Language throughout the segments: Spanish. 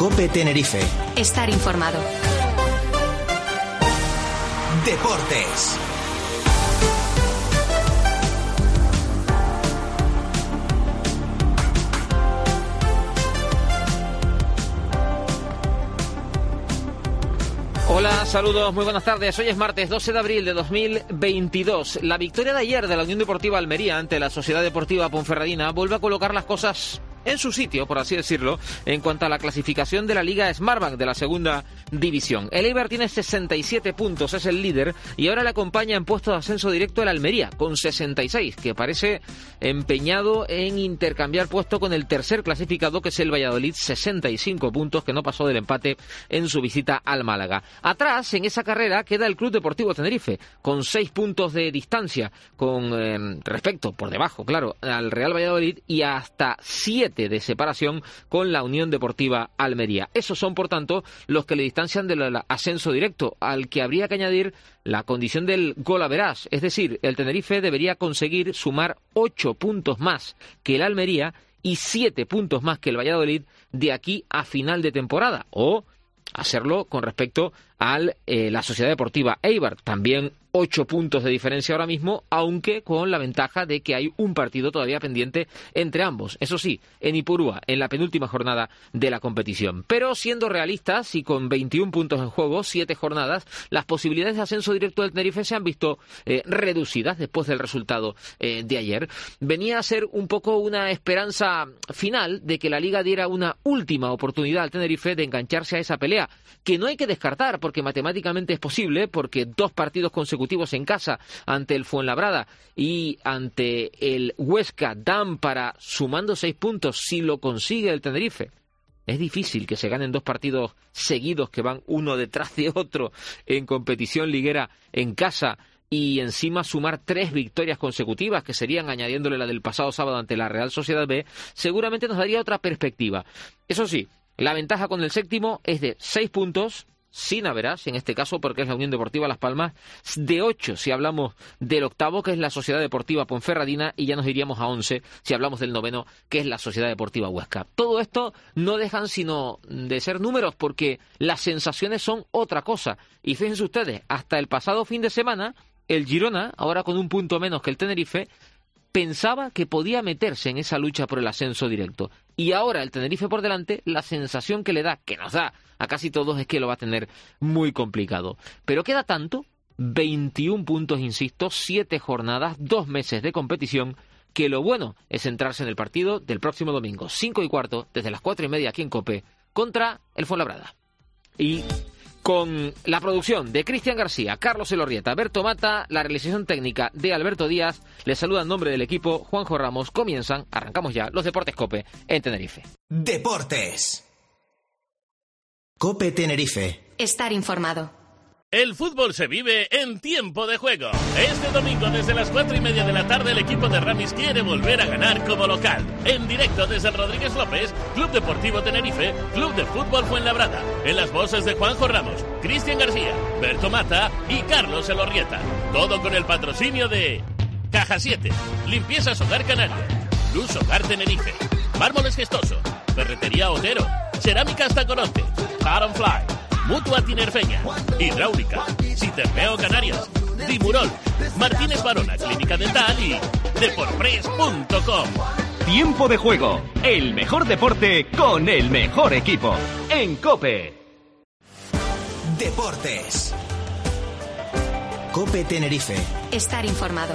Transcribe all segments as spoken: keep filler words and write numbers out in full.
COPE Tenerife. Estar informado. Deportes. Hola, saludos, muy buenas tardes. Hoy es martes doce de abril de dos mil veintidós. La victoria de ayer de la Unión Deportiva Almería ante la Sociedad Deportiva Ponferradina vuelve a colocar las cosas en su sitio, por así decirlo, en cuanto a la clasificación de la Liga Smartbank de la segunda división. El Eibar tiene sesenta y siete puntos, es el líder, y ahora le acompaña en puesto de ascenso directo el Almería, con sesenta y seis, que parece empeñado en intercambiar puesto con el tercer clasificado, que es el Valladolid, sesenta y cinco puntos, que no pasó del empate en su visita al Málaga. Atrás, en esa carrera, queda el Club Deportivo Tenerife, con seis puntos de distancia, con eh, respecto, por debajo, claro, al Real Valladolid, y hasta siete de separación con la Unión Deportiva Almería. Esos son, por tanto, los que le distancian del ascenso directo, al que habría que añadir la condición del gol average, es decir, el Tenerife debería conseguir sumar ocho puntos más que el Almería y siete puntos más que el Valladolid de aquí a final de temporada, o hacerlo con respecto a eh, la Sociedad Deportiva Eibar, también ocho puntos de diferencia ahora mismo, aunque con la ventaja de que hay un partido todavía pendiente entre ambos. Eso sí, en Ipurúa, en la penúltima jornada de la competición. Pero siendo realistas y con veintiún puntos en juego, siete jornadas, las posibilidades de ascenso directo del Tenerife se han visto eh, reducidas después del resultado eh, de ayer. Venía a ser un poco una esperanza final de que la Liga diera una última oportunidad al Tenerife de engancharse a esa pelea, que no hay que descartar porque matemáticamente es posible, porque dos partidos consecutivos en casa ante el Fuenlabrada y ante el Huesca dan para, sumando seis puntos, si lo consigue el Tenerife. Es difícil que se ganen dos partidos seguidos que van uno detrás de otro en competición liguera en casa y encima sumar tres victorias consecutivas, que serían, añadiéndole la del pasado sábado ante la Real Sociedad B, seguramente nos daría otra perspectiva. Eso sí, la ventaja con el séptimo es de seis puntos, sin average, en este caso porque es la Unión Deportiva Las Palmas, de ocho si hablamos del octavo, que es la Sociedad Deportiva Ponferradina, y ya nos iríamos a once si hablamos del noveno, que es la Sociedad Deportiva Huesca. Todo esto no dejan sino de ser números, porque las sensaciones son otra cosa. Y fíjense ustedes, hasta el pasado fin de semana, el Girona, ahora con un punto menos que el Tenerife, pensaba que podía meterse en esa lucha por el ascenso directo. Y ahora el Tenerife por delante, la sensación que le da, que nos da a casi todos, es que lo va a tener muy complicado. Pero queda tanto, veintiún puntos, insisto, siete jornadas, dos meses de competición, que lo bueno es centrarse en el partido del próximo domingo, cinco y cuarto, desde las cuatro y media aquí en COPE, contra el Fuenlabrada. Y con la producción de Cristian García, Carlos Elorrieta, Berto Mata, la realización técnica de Alberto Díaz, les saluda en nombre del equipo Juanjo Ramos. Comienzan, arrancamos ya, los Deportes COPE en Tenerife. Deportes. COPE Tenerife. Estar informado. El fútbol se vive en tiempo de juego. Este domingo desde las cuatro y media de la tarde el equipo de Ramis quiere volver a ganar como local. En directo desde el Rodríguez López, Club Deportivo Tenerife, Club de Fútbol Fuenlabrada. En las voces de Juanjo Ramos, Cristian García, Berto Mata y Carlos Elorrieta. Todo con el patrocinio de Caja siete, Limpiezas Hogar Canaria, Luz Hogar Tenerife, Mármoles Gestoso, Ferretería Otero, Cerámicas Tacoronte, Aaron Fly, Mutua Tinerfeña, Hidráulica, Citermeo Canarias, Dimurol, Martínez Barona, Clínica Dental y Deporpress punto com. Tiempo de juego, el mejor deporte con el mejor equipo, en COPE. Deportes. COPE Tenerife. Estar informado.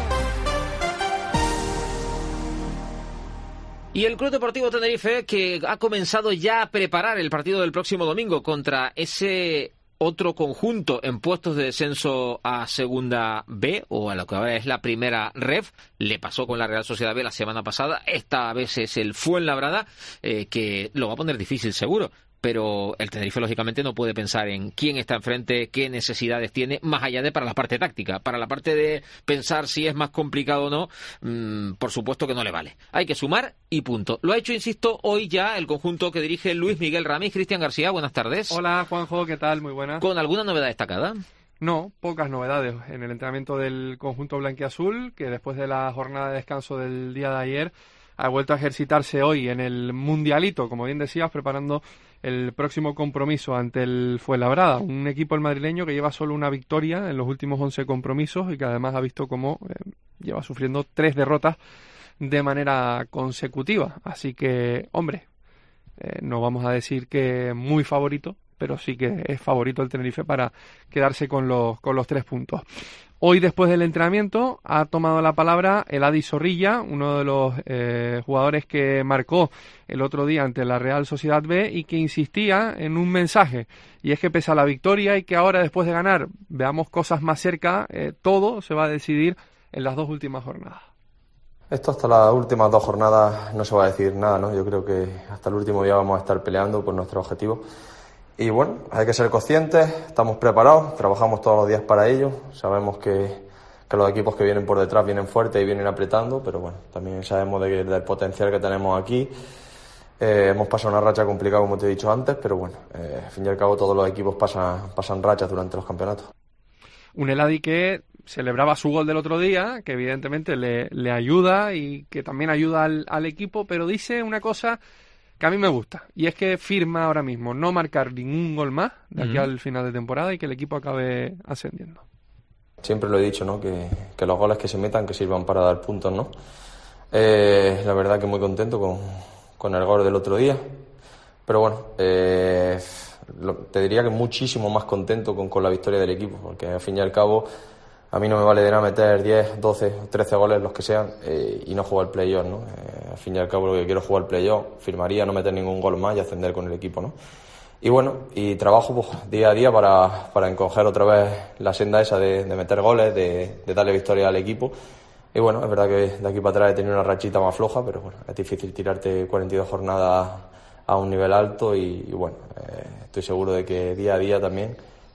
Y el Club Deportivo Tenerife, que ha comenzado ya a preparar el partido del próximo domingo contra ese otro conjunto en puestos de descenso a Segunda B, o a lo que ahora es la Primera Ref, le pasó con la Real Sociedad B la semana pasada, esta vez es el Fuenlabrada, eh, que lo va a poner difícil seguro. Pero el Tenerife, lógicamente, no puede pensar en quién está enfrente, qué necesidades tiene, más allá de para la parte táctica. Para la parte de pensar si es más complicado o no, mmm, por supuesto que no le vale. Hay que sumar y punto. Lo ha hecho, insisto, hoy ya el conjunto que dirige Luis Miguel Ramis. Cristian García, buenas tardes. Hola, Juanjo, ¿qué tal? Muy buenas. ¿Con alguna novedad destacada? No, pocas novedades. En el entrenamiento del conjunto blanquiazul, que después de la jornada de descanso del día de ayer ha vuelto a ejercitarse hoy en el Mundialito, como bien decías, preparando el próximo compromiso ante el Fuenlabrada, un equipo el madrileño que lleva solo una victoria en los últimos once compromisos y que además ha visto cómo eh, lleva sufriendo tres derrotas de manera consecutiva. Así que, hombre, eh, no vamos a decir que muy favorito, pero sí que es favorito el Tenerife para quedarse con los, con los tres puntos. Hoy, después del entrenamiento, ha tomado la palabra Eladi Zorrilla, uno de los eh, jugadores que marcó el otro día ante la Real Sociedad B y que insistía en un mensaje, y es que pese a la victoria y que ahora, después de ganar, veamos cosas más cerca, eh, todo se va a decidir en las dos últimas jornadas. Esto hasta las últimas dos jornadas no se va a decidir nada, ¿no? Yo creo que hasta el último día vamos a estar peleando por nuestro objetivo. Y bueno, hay que ser conscientes, estamos preparados, trabajamos todos los días para ello. Sabemos que, que los equipos que vienen por detrás vienen fuertes y vienen apretando, pero bueno, también sabemos de, del potencial que tenemos aquí. Eh, hemos pasado una racha complicada, como te he dicho antes, pero bueno, eh, al fin y al cabo todos los equipos pasan, pasan rachas durante los campeonatos. Un Eladi que celebraba su gol del otro día, que evidentemente le, le ayuda y que también ayuda al, al equipo, pero dice una cosa que a mí me gusta, y es que firma ahora mismo no marcar ningún gol más de aquí uh-huh. al final de temporada y que el equipo acabe ascendiendo. Siempre lo he dicho, ¿no? Que, que los goles que se metan que sirvan para dar puntos, ¿no? Eh, la verdad que muy contento con, con el gol del otro día, pero bueno, eh, lo, te diría que muchísimo más contento con, con la victoria del equipo, porque al fin y al cabo a mí no me vale de nada meter diez, doce, trece goles, los que sean, eh, y no jugar el playoff, ¿no? Eh, al fin y al cabo lo que quiero es jugar el playoff, firmaría no meter ningún gol más y ascender con el equipo, ¿no? Y bueno, y trabajo pues, día a día para, para encoger otra vez la senda esa de, de meter goles, de, de darle victoria al equipo. Y bueno, es verdad que de aquí para atrás he tenido una rachita más floja, pero bueno, es difícil tirarte cuarenta y dos jornadas a un nivel alto y, y bueno, eh, estoy seguro de que día a día también,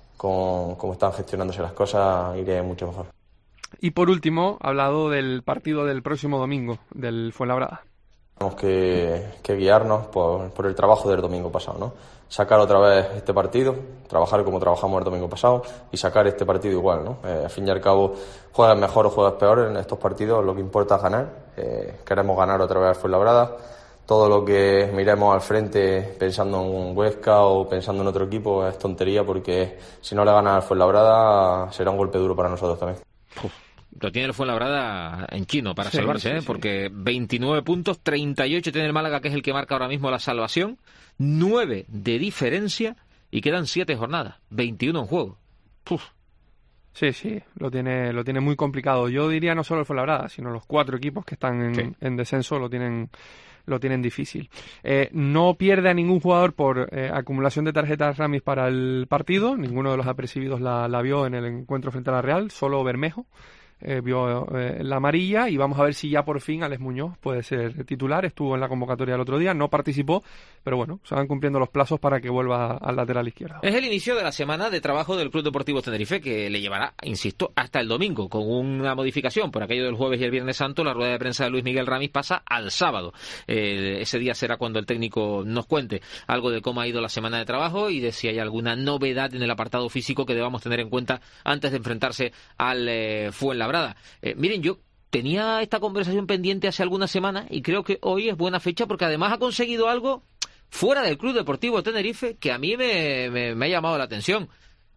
con cómo están gestionándose las cosas, iré mucho mejor. Y por último, ha hablado del partido del próximo domingo, del Fuenlabrada. Tenemos que, que guiarnos por, por el trabajo del domingo pasado, ¿no? Sacar otra vez este partido, trabajar como trabajamos el domingo pasado y sacar este partido igual, ¿no? Eh, al fin y al cabo, juegas mejor o juegas peor en estos partidos, lo que importa es ganar. Eh, queremos ganar otra vez al Fuenlabrada. Todo lo que miremos al frente pensando en Huesca o pensando en otro equipo es tontería, porque si no le ganas al Fuenlabrada será un golpe duro para nosotros también. Uf, lo tiene el Fuenlabrada en chino para sí, salvarse, sí, ¿eh? Sí. Porque veintinueve puntos, treinta y ocho tiene el Málaga, que es el que marca ahora mismo la salvación, nueve de diferencia y quedan siete jornadas, veintiuno en juego. Uf. Sí, sí, lo tiene lo tiene muy complicado. Yo diría no solo el Fuenlabrada, sino los cuatro equipos que están en, sí. en descenso lo tienen lo tienen difícil. Eh, no pierde a ningún jugador por eh, acumulación de tarjetas Ramis para el partido. Ninguno de los apercibidos la, la vio en el encuentro frente a la Real, solo Bermejo eh, vio eh, la amarilla, y vamos a ver si ya por fin Alex Muñoz puede ser titular. Estuvo en la convocatoria el otro día, no participó, pero bueno, se van cumpliendo los plazos para que vuelva al lateral izquierdo. Es el inicio de la semana de trabajo del Club Deportivo Tenerife, que le llevará, insisto, hasta el domingo, con una modificación por aquello del jueves y el Viernes Santo. La rueda de prensa de Luis Miguel Ramis pasa al sábado. Eh, ese día será cuando el técnico nos cuente algo de cómo ha ido la semana de trabajo y de si hay alguna novedad en el apartado físico que debamos tener en cuenta antes de enfrentarse al eh, Fuenlabrada. Eh, miren, yo tenía esta conversación pendiente hace algunas semanas y creo que hoy es buena fecha, porque además ha conseguido algo fuera del Club Deportivo Tenerife que a mí me, me, me ha llamado la atención.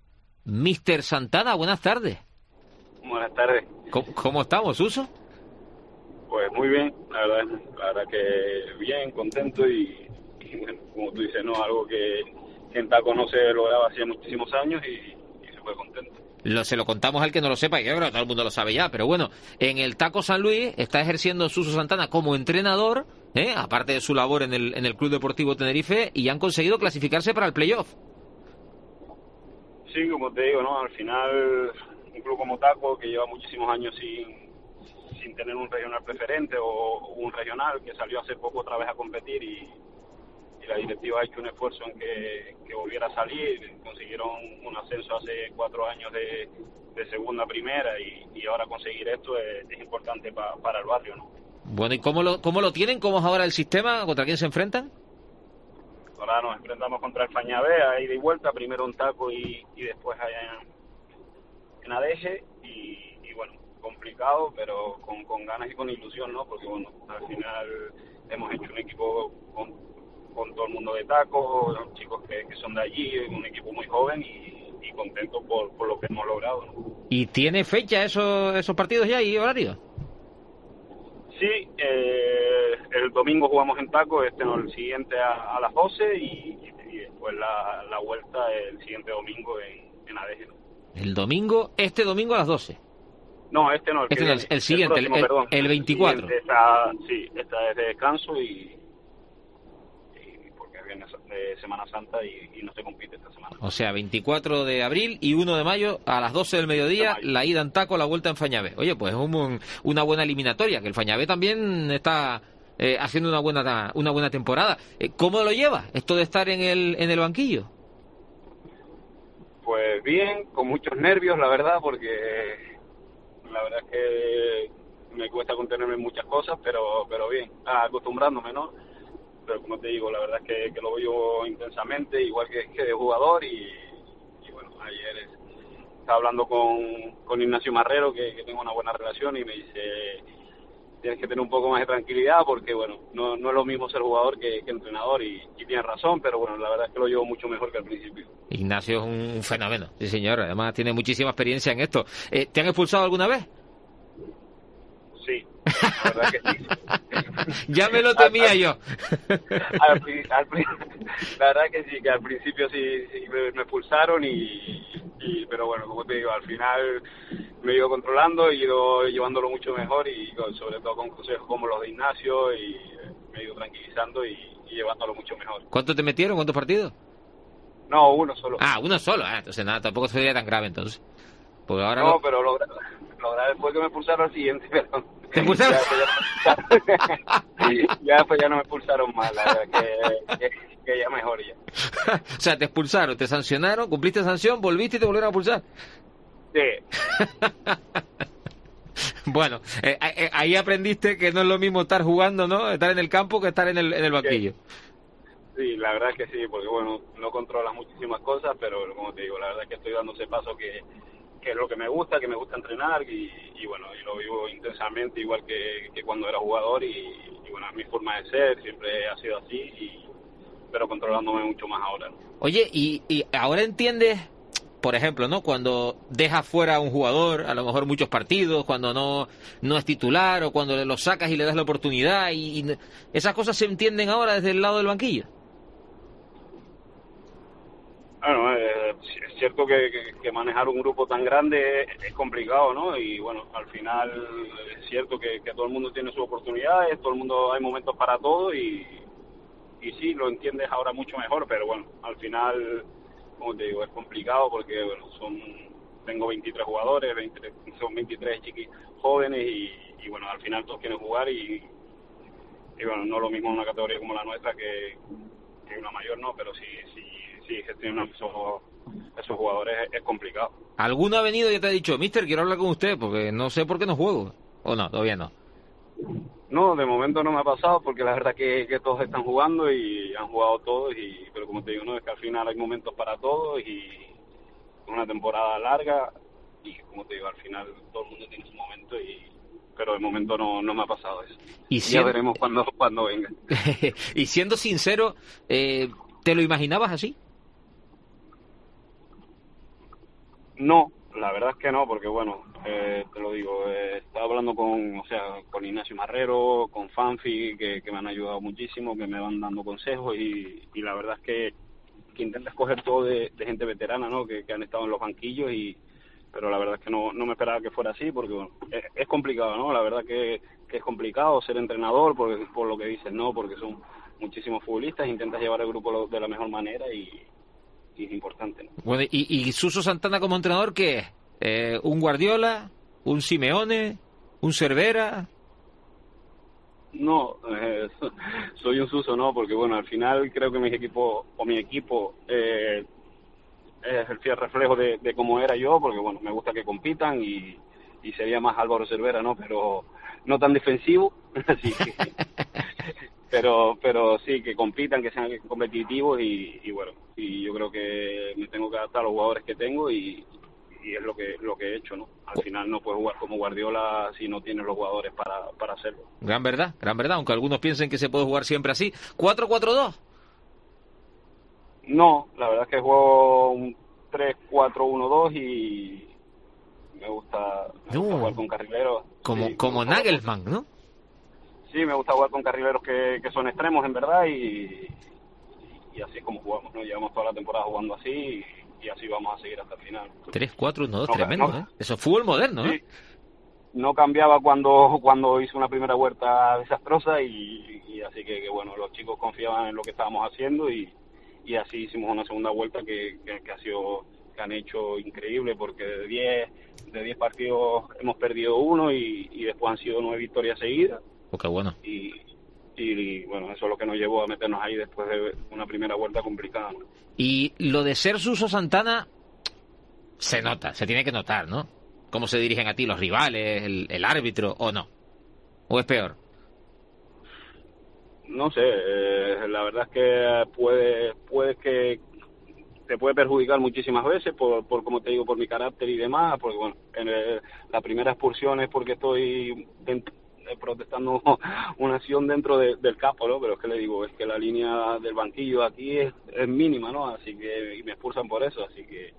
míster Santana, buenas tardes. Buenas tardes. ¿Cómo, cómo estamos, Suso? Pues muy bien, la verdad, la verdad que bien, contento y, y bueno, como tú dices, no, algo que, que en Taco no se lograba hacía muchísimos años y, y se fue contento. Lo, se lo contamos al que no lo sepa, y yo creo que todo el mundo lo sabe ya, pero bueno, en el Taco San Luis está ejerciendo Suso Santana como entrenador, ¿eh? aparte de su labor en el, en el Club Deportivo Tenerife, y han conseguido clasificarse para el playoff. Sí, como te digo, ¿no? Al final, un club como Taco, que lleva muchísimos años sin, sin tener un regional preferente o un regional, que salió hace poco otra vez a competir y... la directiva ha hecho un esfuerzo en que, que volviera a salir. Consiguieron un ascenso hace cuatro años de, de segunda a primera y, y ahora conseguir esto es, es importante pa, para el barrio, ¿no? Bueno, ¿y cómo lo, cómo lo tienen? ¿Cómo es ahora el sistema? ¿Contra quién se enfrentan? Ahora nos enfrentamos contra el Fañabé, ida y vuelta, primero en Taco y, y después allá en, en Adeje y, y bueno, complicado, pero con, con ganas y con ilusión, ¿no? Porque, bueno, al final hemos hecho un equipo con, con todo el mundo de taco, los chicos que, que son de allí, un equipo muy joven y, y contento por, por lo que hemos logrado, ¿no? ¿Y tiene fecha esos, esos partidos ya y horario? Sí, eh, el domingo jugamos en taco, este no, el siguiente a, a las doce y, y después la, la vuelta el siguiente domingo en, en Adeje. El domingo, este domingo a las doce. No, este no, el, este que no, el, el siguiente, el, próximo, el, perdón, el veinticuatro. El está, sí, esta es de descanso y, y porque viene de Semana Santa y, y no se compite esta semana. O sea, veinticuatro de abril y uno de mayo a las doce del mediodía, de la ida en taco, la vuelta en Fañabé. Oye, pues es un, una buena eliminatoria, que el Fañabé también está eh, haciendo una buena una buena temporada. Eh, ¿Cómo lo lleva esto de estar en el en el banquillo? Pues bien, con muchos nervios, la verdad, porque la verdad es que me cuesta contenerme en muchas cosas, pero pero bien, acostumbrándome, ¿no? Pero como te digo, la verdad es que, que lo veo intensamente, igual que, que de jugador, y, y bueno, ayer es, estaba hablando con, con Ignacio Marrero, que, que tengo una buena relación, y me dice, tienes que tener un poco más de tranquilidad, porque bueno, no, no es lo mismo ser jugador que, que entrenador, y, y tiene razón, pero bueno, la verdad es que lo llevo mucho mejor que al principio. Ignacio es un fenómeno, sí señor, además tiene muchísima experiencia en esto. Eh, ¿Te han expulsado alguna vez? Sí, la verdad que sí. Ya me lo temía al, yo. Al, al, la verdad que sí, que al principio sí, sí me, me expulsaron, y, y pero bueno, como te digo, al final me he ido controlando, he ido llevándolo mucho mejor, y sobre todo con consejos como los de Ignacio, y me he ido tranquilizando y, y llevándolo mucho mejor. ¿Cuánto te metieron? ¿Cuántos partidos? No, uno solo. Ah, uno solo, ah, entonces nada, tampoco sería tan grave entonces. Porque ahora no, lo... pero lo, lo grave fue que me expulsaron al siguiente, pero... ¿Te expulsaron? Ya después ya, ya no me expulsaron más, la verdad, que, que, que ya mejor ya. O sea, te expulsaron, te sancionaron, cumpliste sanción, volviste y te volvieron a expulsar. Sí. Bueno, eh, eh, ahí aprendiste que no es lo mismo estar jugando, ¿no? Estar en el campo que estar en el, en el banquillo. Sí, la verdad es que sí, porque bueno, no controlas muchísimas cosas, pero como te digo, la verdad es que estoy dando ese paso que, que es lo que me gusta, que me gusta entrenar, y, y bueno, y lo vivo intensamente, igual que, que cuando era jugador, y, y bueno, es mi forma de ser, siempre ha sido así, y, pero controlándome mucho más ahora, ¿no? Oye, y, y ahora entiendes, por ejemplo, ¿no? Cuando dejas fuera a un jugador, a lo mejor muchos partidos, cuando no, no es titular, o cuando lo sacas y le das la oportunidad, y, y esas cosas se entienden ahora desde el lado del banquillo. Bueno, eh, es cierto que, que, que manejar un grupo tan grande es, es complicado, ¿no? Y bueno, al final es cierto que, que todo el mundo tiene sus oportunidades, todo el mundo, hay momentos para todo, y, y sí, lo entiendes ahora mucho mejor, pero bueno, al final, como te digo, es complicado porque, bueno, son tengo veintitrés jugadores, veinte, son veintitrés chiquis jóvenes, y, y bueno, al final todos quieren jugar, y, y bueno, no lo mismo en una categoría como la nuestra que, que una mayor, no, pero sí, sí. Sí, gestionar esos, esos jugadores es, es complicado. ¿Alguno ha venido y te ha dicho, mister, quiero hablar con usted porque no sé por qué no juego? ¿O no? Todavía no. No, de momento no me ha pasado, porque la verdad que, que todos están jugando y han jugado todos, y pero como te digo, no, es que al final hay momentos para todos, y es una temporada larga, y como te digo, al final todo el mundo tiene su momento, y pero de momento no, no me ha pasado eso. Y siendo... ya veremos cuando, cuando venga. Y siendo sincero, eh, ¿te lo imaginabas así? No, la verdad es que no, porque bueno, eh, te lo digo, eh, estaba hablando con, o sea, con Ignacio Marrero, con Fanfi, que, que me han ayudado muchísimo, que me van dando consejos, y, y la verdad es que, que intento escoger todo de, de gente veterana, ¿no? Que, que han estado en los banquillos, y pero la verdad es que no, no me esperaba que fuera así, porque bueno, es, es complicado, ¿no? La verdad que, que es complicado ser entrenador, por, por lo que dices, ¿no? Porque son muchísimos futbolistas, intentas llevar el grupo de la mejor manera, y y es importante, ¿no? Bueno, ¿y, y Suso Santana como entrenador qué es? Eh, ¿Un Guardiola? ¿Un Simeone? ¿Un Cervera? No, eh, soy un Suso, ¿no? Porque bueno, al final creo que mi equipo, o mi equipo, eh, es el fiel reflejo de, de cómo era yo, porque bueno, me gusta que compitan, y, y sería más Álvaro Cervera, ¿no? Pero no tan defensivo, así que... pero pero sí, que compitan, que sean competitivos, y, y bueno, y yo creo que me tengo que adaptar a los jugadores que tengo, y, y es lo que lo que he hecho, ¿no? Al final no puedes jugar como Guardiola si no tienes los jugadores para, para hacerlo. Gran verdad, gran verdad, aunque algunos piensen que se puede jugar siempre así. ¿cuatro cuatro dos? No, la verdad es que juego un tres cuatro uno dos y me gusta, me gusta No. jugar con carrileros. Como, Sí, como me gusta Nagelsmann, ¿no? Sí, me gusta jugar con carrileros que, que son extremos en verdad y, y así es como jugamos, ¿no? Llevamos toda la temporada jugando así y, y así vamos a seguir hasta el final. tres cuatro uno dos, No, tremendo, no. ¿eh? Eso es fútbol moderno, ¿eh? Sí. No cambiaba cuando cuando hice una primera vuelta desastrosa y, y así que, que, bueno, los chicos confiaban en lo que estábamos haciendo y, y así hicimos una segunda vuelta que, que, que ha sido, que han hecho increíble porque de diez de diez partidos hemos perdido uno y, y después han sido nueve victorias seguidas. Oh, qué bueno. Y, y bueno, eso es lo que nos llevó a meternos ahí después de una primera vuelta complicada, ¿no? Y lo de ser Suso Santana se nota, se tiene que notar, ¿no? Cómo se dirigen a ti los rivales, el, el árbitro, o no. ¿O es peor? No sé, eh, la verdad es que puede, puede que te puede perjudicar muchísimas veces por, por como te digo, por mi carácter y demás, porque bueno, en el, la primera expulsión es porque estoy dentro, protestando una acción dentro de, del campo, ¿no? Pero es que le digo, es que la línea del banquillo aquí es, es mínima, ¿no? Así que, y me expulsan por eso, así que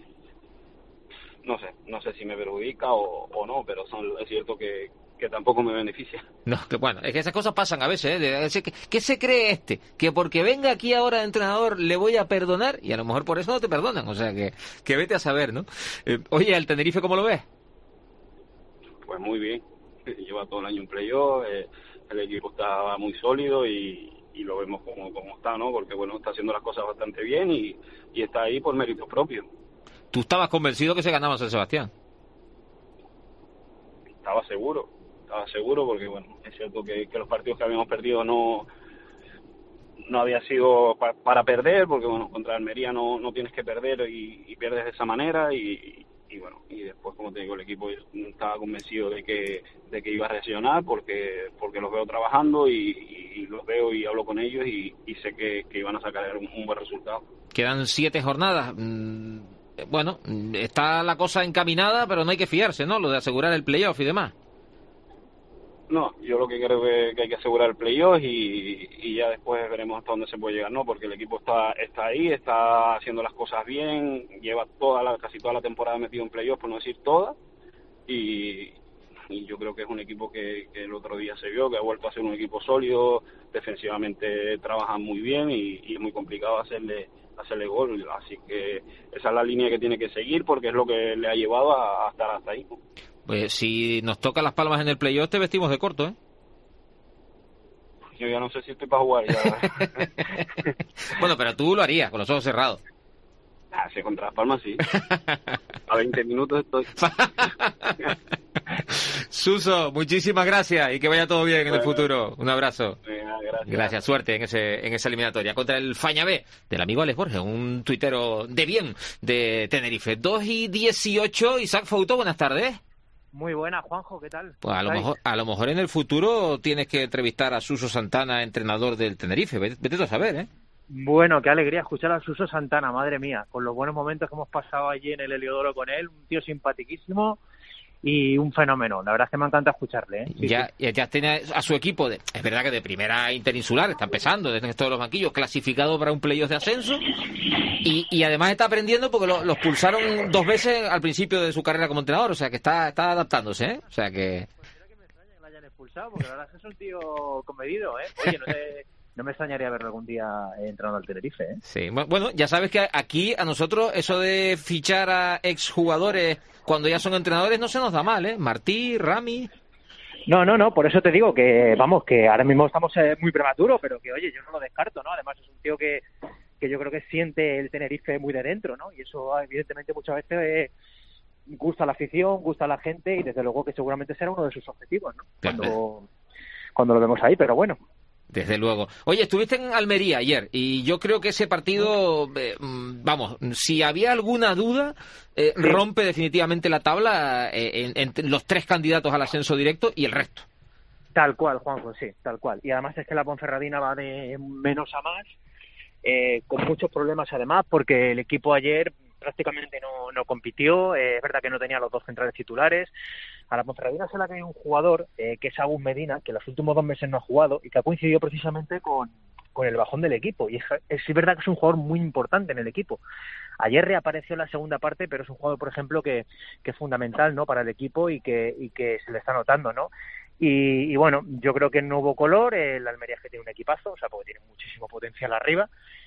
no sé, no sé si me perjudica o, o no, pero son, es cierto que, que tampoco me beneficia. No, que bueno, es que esas cosas pasan a veces, ¿eh? De decir, ¿qué, ¿qué se cree este? Que porque venga aquí ahora de entrenador le voy a perdonar y a lo mejor por eso no te perdonan, o sea que, que vete a saber, ¿no? Eh, oye, ¿el Tenerife cómo lo ves? Pues muy bien, lleva todo el año en playoff, eh, el equipo está muy sólido y, y lo vemos como, como está, ¿no? Porque bueno, está haciendo las cosas bastante bien y, y está ahí por mérito propio. ¿Tú estabas convencido que se ganaba San Sebastián? Estaba seguro, estaba seguro porque bueno, es cierto que, que los partidos que habíamos perdido no no había sido pa, para perder, porque bueno, contra Almería no, no tienes que perder y, y pierdes de esa manera y, y bueno, y después como te digo, el equipo estaba convencido de que de que iba a reaccionar porque porque los veo trabajando y, y, y los veo y hablo con ellos y, y sé que, que iban a sacar un, un buen resultado. Quedan siete jornadas. Bueno, está la cosa encaminada, pero no hay que fiarse, ¿no? Lo de asegurar el playoff y demás. No, yo lo que creo que, que hay que asegurar el playoff y, y ya después veremos hasta dónde se puede llegar, ¿no? Porque el equipo está está ahí, está haciendo las cosas bien, lleva toda la casi toda la temporada metido en playoff, por no decir toda, y, y yo creo que es un equipo que, que el otro día se vio, que ha vuelto a ser un equipo sólido, defensivamente trabajan muy bien y, y es muy complicado hacerle hacerle gol, así que esa es la línea que tiene que seguir porque es lo que le ha llevado a, a estar hasta ahí, ¿no? Pues si nos toca las palmas en el playoff, te vestimos de corto, ¿eh? Yo ya no sé si estoy para jugar ya. Bueno, pero tú lo harías, con los ojos cerrados. Ah, sí, contra Las Palmas sí. A veinte minutos estoy. Suso, muchísimas gracias y que vaya todo bien en el futuro. Un abrazo. Venga, gracias. Gracias, suerte en ese en esa eliminatoria contra el Fañabé del amigo Alex Borges, un tuitero de bien de Tenerife. dos y dieciocho, Isaac Fouto, buenas tardes. Muy buena, Juanjo, ¿qué tal? Pues a lo mejor a lo mejor en el futuro tienes que entrevistar a Suso Santana, entrenador del Tenerife. Vete, vete a saber, ¿eh? Bueno, qué alegría escuchar a Suso Santana, madre mía, con los buenos momentos que hemos pasado allí en el Heliodoro con él, un tío simpaticísimo y un fenómeno. La verdad es que me encanta escucharle, ¿eh? Sí, ya, sí. ya tiene a su equipo, de, es verdad que de primera interinsular, está empezando desde todos los banquillos, clasificado para un playoff de ascenso y, y además está aprendiendo porque lo, los pulsaron dos veces al principio de su carrera como entrenador, o sea que está, está adaptándose, ¿eh? O sea que... Pues mira que me extraña que lo hayan expulsado, porque la verdad es que es un tío comedido, ¿eh? Oye, no te... No me extrañaría verlo algún día entrando al Tenerife, ¿eh? Sí, bueno, ya sabes que aquí a nosotros eso de fichar a exjugadores cuando ya son entrenadores no se nos da mal, ¿eh? Martí, Rami... No, no, no, por eso te digo que, vamos, que ahora mismo estamos eh, muy prematuros, pero que, oye, yo no lo descarto, ¿no? Además es un tío que, que yo creo que siente el Tenerife muy de dentro, ¿no? Y eso, evidentemente, muchas veces eh, gusta a la afición, gusta a la gente y, desde luego, que seguramente será uno de sus objetivos, ¿no? Cuando, cuando lo vemos ahí, pero bueno... Desde luego. Oye, estuviste en Almería ayer y yo creo que ese partido, eh, vamos, si había alguna duda, eh, sí. rompe definitivamente la tabla eh, en, en los tres candidatos al ascenso directo y el resto. Tal cual, Juanjo, sí, tal cual. Y además es que la Ponferradina va de menos a más, eh, con muchos problemas además, porque el equipo ayer prácticamente no, no compitió, eh, es verdad que no tenía los dos centrales titulares. A la Ponferradina se le ha caído un jugador, eh, que es Agus Medina, que los últimos dos meses no ha jugado y que ha coincidido precisamente con, con el bajón del equipo. Y es, es verdad que es un jugador muy importante en el equipo. Ayer reapareció en la segunda parte, pero es un jugador, por ejemplo, que, que es fundamental, ¿no?, para el equipo y que, y que se le está notando, ¿no? Y, y bueno, yo creo que no hubo color, el Almería es que tiene un equipazo, o sea, porque tiene muchísimo potencial arriba.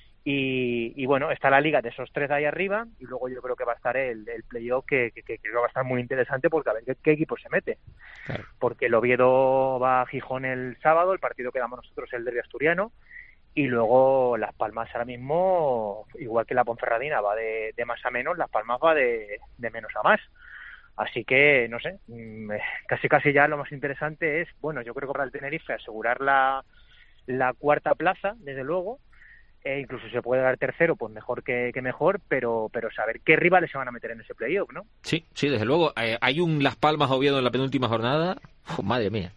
Y, y bueno, está la liga de esos tres de ahí arriba y luego yo creo que va a estar el, el playoff que, que, que, que va a estar muy interesante porque a ver qué, qué equipo se mete. Claro. Porque el Oviedo va a Gijón el sábado, el partido que damos nosotros es el derbi asturiano, y luego Las Palmas ahora mismo, igual que la Ponferradina va de, de más a menos, Las Palmas va de, de menos a más. Así que, no sé, casi casi ya lo más interesante es, bueno, yo creo que para el Tenerife asegurar la, la cuarta plaza, desde luego. E incluso se puede dar tercero, pues mejor que, que mejor, pero pero saber qué rivales se van a meter en ese playoff, ¿no? Sí, sí, desde luego. Eh, hay un Las Palmas Oviedo en la penúltima jornada. Uf, madre mía.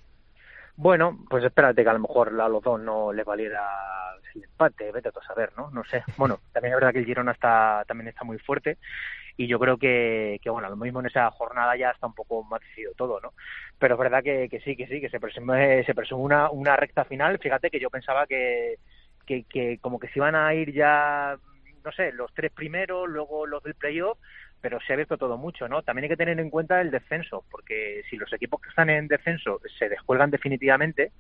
Bueno, pues espérate que a lo mejor a los dos no les valiera el empate, vete a todo saber, ¿no? No sé. Bueno, también es verdad que el Girona está también está muy fuerte y yo creo que, que bueno, lo mismo en esa jornada ya está un poco más decidido todo, ¿no? Pero es verdad que, que sí, que sí, que se presume, se presume una, una recta final. Fíjate que yo pensaba que Que, que como que se iban a ir ya, no sé, los tres primeros, luego los del playoff, pero se ha abierto todo mucho, ¿no? También hay que tener en cuenta el descenso, porque si los equipos que están en descenso se descuelgan definitivamente,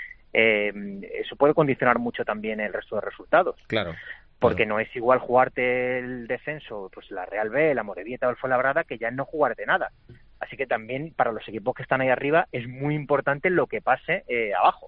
eh, eso puede condicionar mucho también el resto de resultados. Claro. Porque claro. No es igual jugarte el descenso, pues la Real B, la Morevieta o el Fuenlabrada, que ya no jugarte nada. Así que también para los equipos que están ahí arriba es muy importante lo que pase eh, abajo.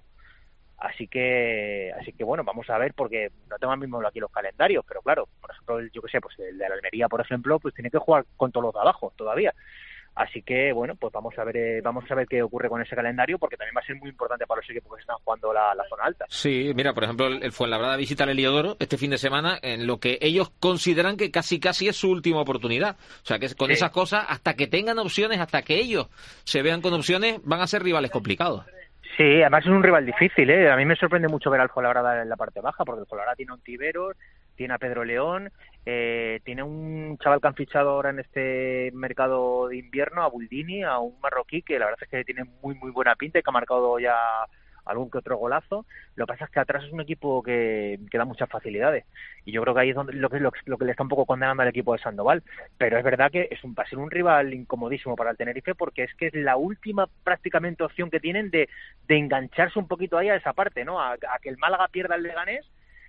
Así que, así que bueno, vamos a ver, porque no tengo mismo aquí los calendarios, pero claro, por ejemplo, yo que sé, pues el de la Almería, por ejemplo, pues tiene que jugar con todos los de abajo todavía. Así que, bueno, pues vamos a ver eh, vamos a ver qué ocurre con ese calendario, porque también va a ser muy importante para los equipos que están jugando la, la zona alta. Sí, mira, por ejemplo, el Fuenlabrada visita al Heliodoro este fin de semana, en lo que ellos consideran que casi casi es su última oportunidad. O sea, que con sí. esas cosas, hasta que tengan opciones, hasta que ellos se vean con opciones, van a ser rivales complicados. Sí, además es un rival difícil, ¿eh? A mí me sorprende mucho ver al Fuenlabrada en la parte baja, porque el Fuenlabrada tiene a un Tiberos, tiene a Pedro León, eh, tiene un chaval que han fichado ahora en este mercado de invierno, a Buldini, a un marroquí que la verdad es que tiene muy muy buena pinta y que ha marcado ya algún que otro golazo. Lo que pasa es que atrás es un equipo que, que da muchas facilidades y yo creo que ahí es donde lo que, lo, lo que le está un poco condenando al equipo de Sandoval, pero es verdad que es un, va a ser un rival incomodísimo para el Tenerife, porque es que es la última prácticamente opción que tienen de, de engancharse un poquito ahí a esa parte, ¿no? A, a que el Málaga pierda el Leganés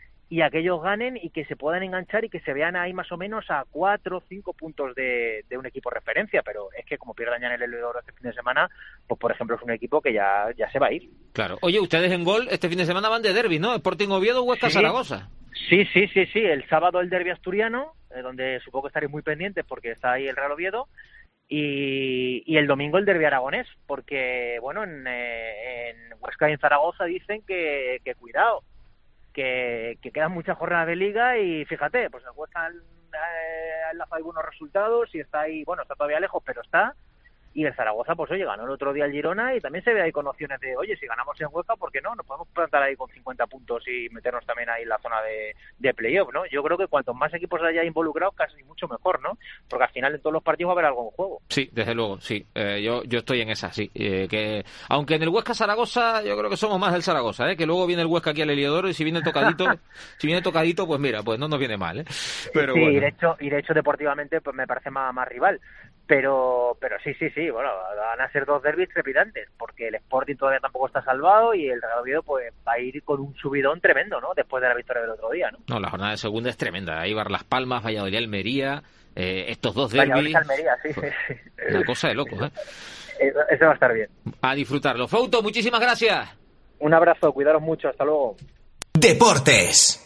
y a que ellos ganen y que se puedan enganchar y que se vean ahí más o menos a cuatro o cinco puntos de, de un equipo referencia, pero es que como pierdan ya en el Heliodoro este fin de semana, pues por ejemplo es un equipo que ya, ya se va a ir. Claro. Oye, ustedes en Gol este fin de semana van de derbi, ¿no? Sporting Oviedo, Huesca, sí. Zaragoza. Sí, sí, sí, sí. El sábado el derbi asturiano, eh, donde supongo que estaréis muy pendientes porque está ahí el Real Oviedo, y, y el domingo el derbi aragonés, porque bueno, en, eh, en Huesca y en Zaragoza dicen que, que cuidado, Que, que quedan muchas jornadas de liga y fíjate, pues el Huesca ha enlazado algunos resultados y está ahí, bueno, está todavía lejos, pero está. Y el Zaragoza, pues oye, ganó el otro día el Girona y también se ve ahí con opciones de, oye, si ganamos en Huesca, ¿por qué no? Nos podemos plantar ahí con cincuenta puntos y meternos también ahí en la zona de, de playoff, ¿no? Yo creo que cuantos más equipos haya involucrados, casi mucho mejor, ¿no? Porque al final en todos los partidos va a haber algo en juego. Sí, desde luego, sí. Eh, yo yo estoy en esa, sí. Eh, que aunque en el Huesca-Zaragoza, yo creo que somos más del Zaragoza, ¿eh? Que luego viene el Huesca aquí al Heliodoro y si viene tocadito, si viene tocadito, pues mira, pues no nos viene mal, ¿eh? Pero sí, bueno. y de hecho, y de hecho deportivamente pues me parece más, más rival. Pero pero sí, sí, sí, bueno, van a ser dos derbis trepidantes, porque el Sporting todavía tampoco está salvado y el Real Oviedo pues va a ir con un subidón tremendo, ¿no? Después de la victoria del otro día, ¿no? No, la jornada de segunda es tremenda. Ahí va Las Palmas, Valladolid, Almería, eh, estos dos derbis. Valladolid, Almería, sí, sí, sí. Una cosa de locos, ¿eh? Eso, eso va a estar bien. A disfrutarlo. Fouto, muchísimas gracias. Un abrazo, cuidaros mucho, hasta luego. Deportes.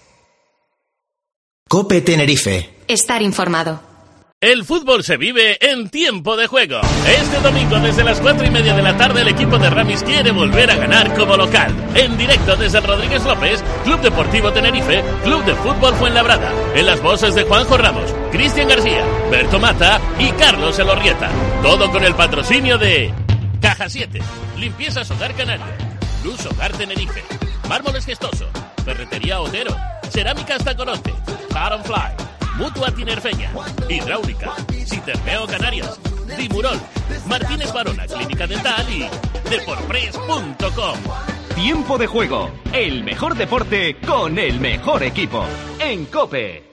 COPE Tenerife. Estar informado. El fútbol se vive en tiempo de juego. Este domingo desde las cuatro y media de la tarde el equipo de Ramis quiere volver a ganar como local. En directo desde el Rodríguez López, Club Deportivo Tenerife, Club de Fútbol Fuenlabrada. En las voces de Juanjo Ramos, Cristian García, Berto Mata y Carlos Elorrieta. Todo con el patrocinio de Caja siete, Limpiezas Hogar Canario, Luz Hogar Tenerife, Mármoles Gestoso, Ferretería Otero, Cerámicas Tacoronte, Car on Fly, Mutua Tinerfeña, Hidráulica, Citerneo Canarias, Dimurol, Martínez Barona Clínica Dental y Deporpress punto com. Tiempo de juego, el mejor deporte con el mejor equipo, en COPE.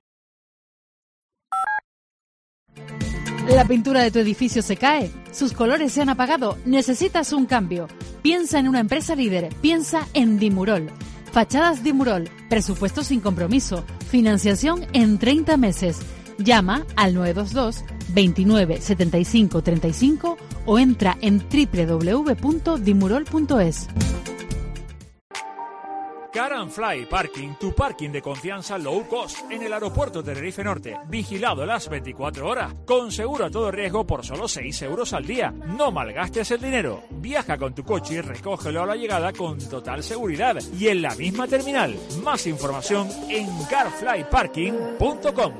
La pintura de tu edificio se cae, sus colores se han apagado, necesitas un cambio. Piensa en una empresa líder, piensa en Dimurol. Fachadas Dimurol, presupuesto sin compromiso, financiación en treinta meses. Llama al nueve dos dos, veintinueve, setenta y cinco, treinta y cinco o entra en doble u doble u doble u punto dimurol punto es. Car and Fly Parking, tu parking de confianza low cost en el aeropuerto Tenerife Norte, vigilado las veinticuatro horas, con seguro a todo riesgo por solo seis euros al día. No malgastes el dinero, viaja con tu coche y recógelo a la llegada con total seguridad y en la misma terminal. Más información en car fly parking punto com.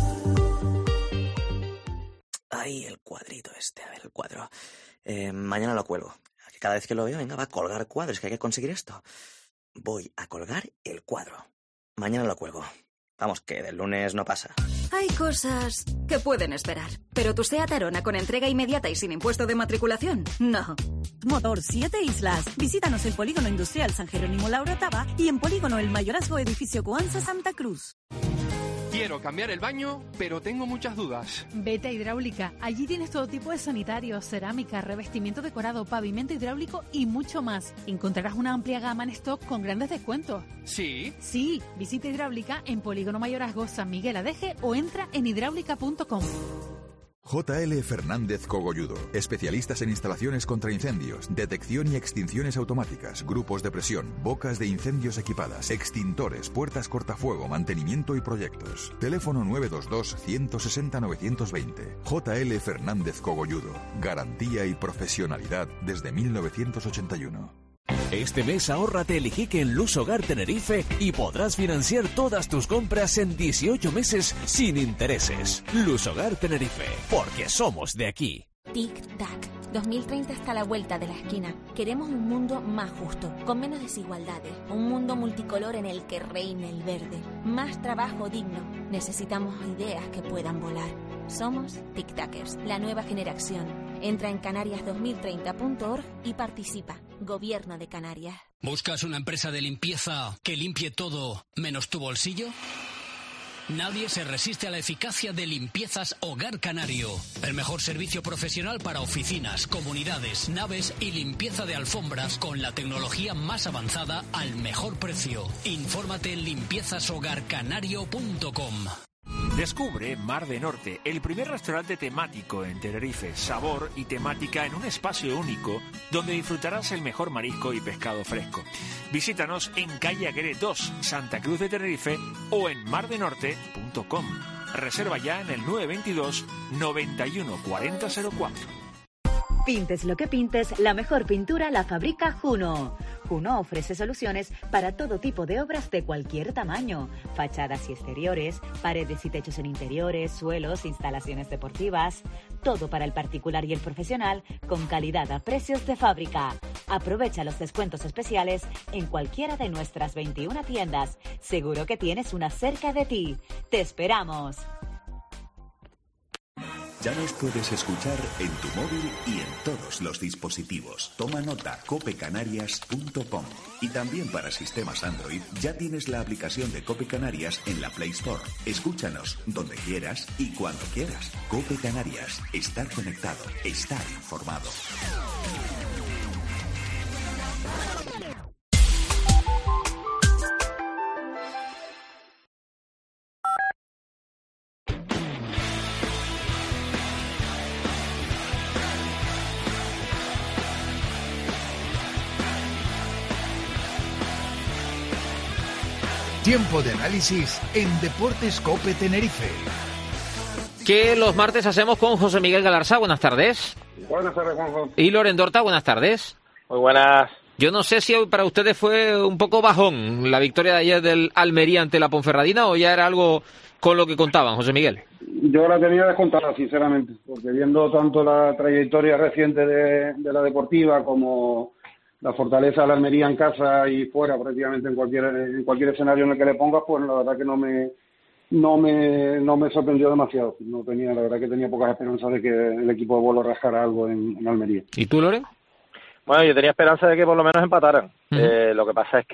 Ay, el cuadrito este, a ver, el cuadro. Eh, mañana lo cuelgo. Cada vez que lo veo, venga, va a colgar cuadros, que hay que conseguir esto. Voy a colgar el cuadro. Mañana lo cuelgo. Vamos, que del lunes no pasa. Hay cosas que pueden esperar. Pero tu SEAT Arona con entrega inmediata y sin impuesto de matriculación, no. Motor Siete Islas. Visítanos en Polígono Industrial San Jerónimo Laura Taba y en Polígono El Mayorazgo Edificio Coanza Santa Cruz. Quiero cambiar el baño, pero tengo muchas dudas. Vete a Hidráulica. Allí tienes todo tipo de sanitarios, cerámica, revestimiento decorado, pavimento hidráulico y mucho más. Encontrarás una amplia gama en stock con grandes descuentos. ¿Sí? Sí. Visita Hidráulica en Polígono Mayorazgo San Miguel Adeje o entra en hidráulica punto com. J L Fernández Cogolludo, especialistas en instalaciones contra incendios, detección y extinciones automáticas, grupos de presión, bocas de incendios equipadas, extintores, puertas cortafuego, mantenimiento y proyectos. Teléfono nueve dos dos, uno seis cero, nueve dos cero. J L Fernández Cogolludo, garantía y profesionalidad desde mil novecientos ochenta y uno. Este mes ahórrate el Iquique en Luz Hogar Tenerife y podrás financiar todas tus compras en dieciocho meses sin intereses. Luz Hogar Tenerife, porque somos de aquí. Tic-tac. dos mil treinta está a la vuelta de la esquina. Queremos un mundo más justo, con menos desigualdades. Un mundo multicolor en el que reine el verde. Más trabajo digno. Necesitamos ideas que puedan volar. Somos Tic-Tacers, la nueva generación. Entra en canarias dos mil treinta punto org y participa. Gobierno de Canarias. ¿Buscas una empresa de limpieza que limpie todo menos tu bolsillo? Nadie se resiste a la eficacia de Limpiezas Hogar Canario. El mejor servicio profesional para oficinas, comunidades, naves y limpieza de alfombras con la tecnología más avanzada al mejor precio. Infórmate en limpiezas hogar canario punto com. Descubre Mar de Norte, el primer restaurante temático en Tenerife, sabor y temática en un espacio único donde disfrutarás el mejor marisco y pescado fresco. Visítanos en calle Aguirre dos, Santa Cruz de Tenerife o en mar de norte punto com. Reserva ya en el nueve dos dos, noventa y uno, cuarenta cero cuatro. Pintes lo que pintes, la mejor pintura la fabrica Juno. Juno ofrece soluciones para todo tipo de obras de cualquier tamaño. Fachadas y exteriores, paredes y techos en interiores, suelos, instalaciones deportivas. Todo para el particular y el profesional, con calidad a precios de fábrica. Aprovecha los descuentos especiales en cualquiera de nuestras veintiuna tiendas. Seguro que tienes una cerca de ti. ¡Te esperamos! Ya nos puedes escuchar en tu móvil y en todos los dispositivos. Toma nota, cope canarias punto com. Y también para sistemas Android ya tienes la aplicación de Cope Canarias en la Play Store. Escúchanos donde quieras y cuando quieras. Cope Canarias. Estar conectado. Estar informado. Tiempo de análisis en Deportes COPE Tenerife. Que los martes hacemos con José Miguel Galarza. Buenas tardes. Buenas tardes, Juanjo. Y Loren Dorta. Buenas tardes. Muy buenas. Yo no sé si para ustedes fue un poco bajón la victoria de ayer del Almería ante la Ponferradina o ya era algo con lo que contaban, José Miguel. Yo la tenía descontada, sinceramente, porque viendo tanto la trayectoria reciente de, de la Deportiva como la fortaleza de la Almería en casa y fuera, prácticamente en cualquier en cualquier escenario en el que le pongas, pues la verdad que no me no me no me sorprendió demasiado. No tenía, la verdad que tenía pocas esperanzas de que el equipo de Bolo rascara algo en, en Almería. ¿Y tú, Loren? Bueno, yo tenía esperanza de que por lo menos empataran. Uh-huh. Eh, lo que pasa es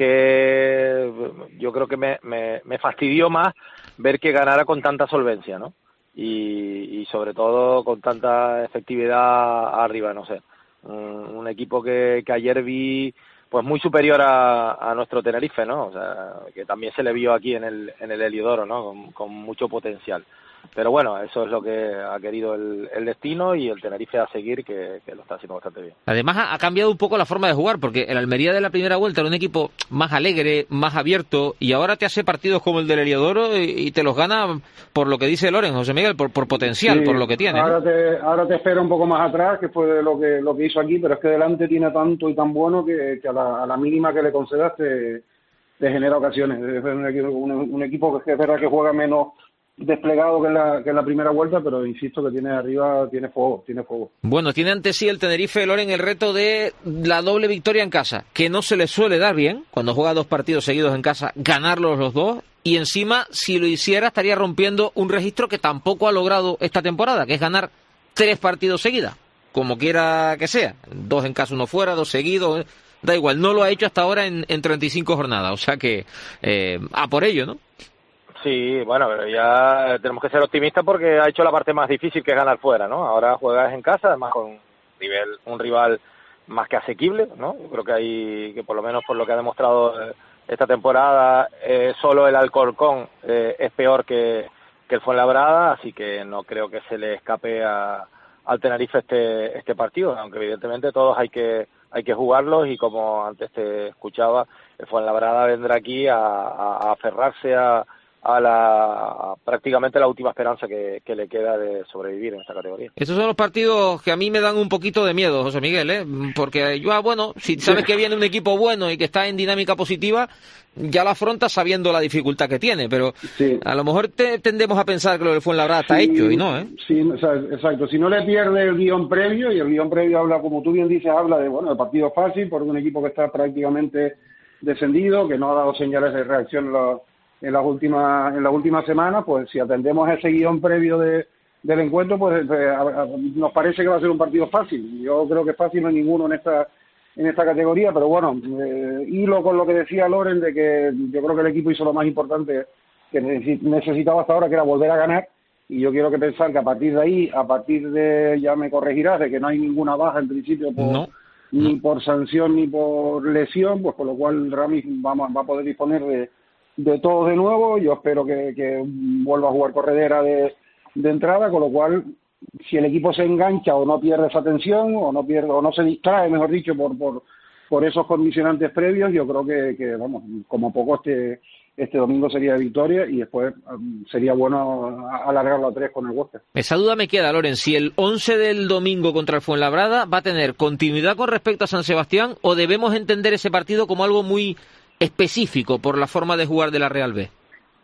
que yo creo que me, me, me fastidió más ver que ganara con tanta solvencia, ¿no? Y, y sobre todo con tanta efectividad arriba, no sé. Un, un equipo que, que ayer vi pues muy superior a, a nuestro Tenerife, ¿no? O sea, que también se le vio aquí en el en el Heliodoro, ¿no? Con, con mucho potencial. Pero bueno, eso es lo que ha querido el, el destino y el Tenerife a seguir, que, que lo está haciendo bastante bien. Además ha, ha cambiado un poco la forma de jugar, porque el Almería de la primera vuelta era un equipo más alegre, más abierto, y ahora te hace partidos como el del Heliodoro y, y te los gana por lo que dice Loren, José Miguel, por, por potencial, sí, por lo que tiene. Ahora, ¿no? te, ahora te espera un poco más atrás, que fue lo que lo que hizo aquí, pero es que delante tiene tanto y tan bueno que, que a, la, a la mínima que le concedas te, te genera ocasiones. Es un equipo, un, un equipo que es verdad que juega menos desplegado que en la que en la primera vuelta, pero insisto que tiene arriba, tiene fuego, tiene fuego. Bueno, tiene ante sí el Tenerife, Loren, el reto de la doble victoria en casa, que no se le suele dar bien, cuando juega dos partidos seguidos en casa, ganarlos los dos, y encima, si lo hiciera, estaría rompiendo un registro que tampoco ha logrado esta temporada, que es ganar tres partidos seguidos, como quiera que sea, dos en casa, uno fuera, dos seguidos, da igual, no lo ha hecho hasta ahora en, en treinta y cinco jornadas, o sea que, eh, a por ello, ¿no? Sí, bueno, pero ya tenemos que ser optimistas porque ha hecho la parte más difícil, que es ganar fuera, ¿no? Ahora juegas en casa, además con un rival, un rival más que asequible, ¿no? Yo creo que hay, que por lo menos por lo que ha demostrado esta temporada, eh, solo el Alcorcón eh, es peor que, que el Fuenlabrada, así que no creo que se le escape a, al Tenerife este este partido, aunque evidentemente todos hay que hay que jugarlos y como antes te escuchaba, el Fuenlabrada vendrá aquí a, a, a aferrarse a a la a prácticamente la última esperanza que, que le queda de sobrevivir en esta categoría. Estos son los partidos que a mí me dan un poquito de miedo, José Miguel, ¿eh? Porque yo, ah, bueno, si sabes que viene un equipo bueno y que está en dinámica positiva, ya la afrontas sabiendo la dificultad que tiene, pero sí. A lo mejor te, tendemos a pensar que lo del Fuenlabrada está sí, hecho y no, ¿eh? Sí, exacto. Si no le pierde el guión previo, y el guión previo habla, como tú bien dices, habla de, bueno, de partido fácil, por un equipo que está prácticamente descendido, que no ha dado señales de reacción en los en las últimas en las últimas semanas, pues si atendemos a ese guión previo de, del encuentro, pues eh, a, a, nos parece que va a ser un partido fácil. Yo creo que fácil no hay ninguno en esta en esta categoría, pero bueno, eh, hilo con lo que decía Loren, de que yo creo que el equipo hizo lo más importante que necesitaba hasta ahora, que era volver a ganar, y yo quiero que pensar que a partir de ahí, a partir de, ya me corregirás, de que no hay ninguna baja en principio por, no. ni no. por sanción ni por lesión, pues con lo cual Ramis va, va a poder disponer de de todo de nuevo. Yo espero que, que vuelva a jugar Corredera de, de entrada, con lo cual si el equipo se engancha o no pierde esa tensión o no pierde o no se distrae, mejor dicho, por por por esos condicionantes previos, yo creo que, que vamos, como poco este este domingo sería de victoria y después um, sería bueno alargarlo a tres con el Huesca. Esa duda me queda, Loren, si el once del domingo contra el Fuenlabrada va a tener continuidad con respecto a San Sebastián o debemos entender ese partido como algo muy específico por la forma de jugar de la Real B.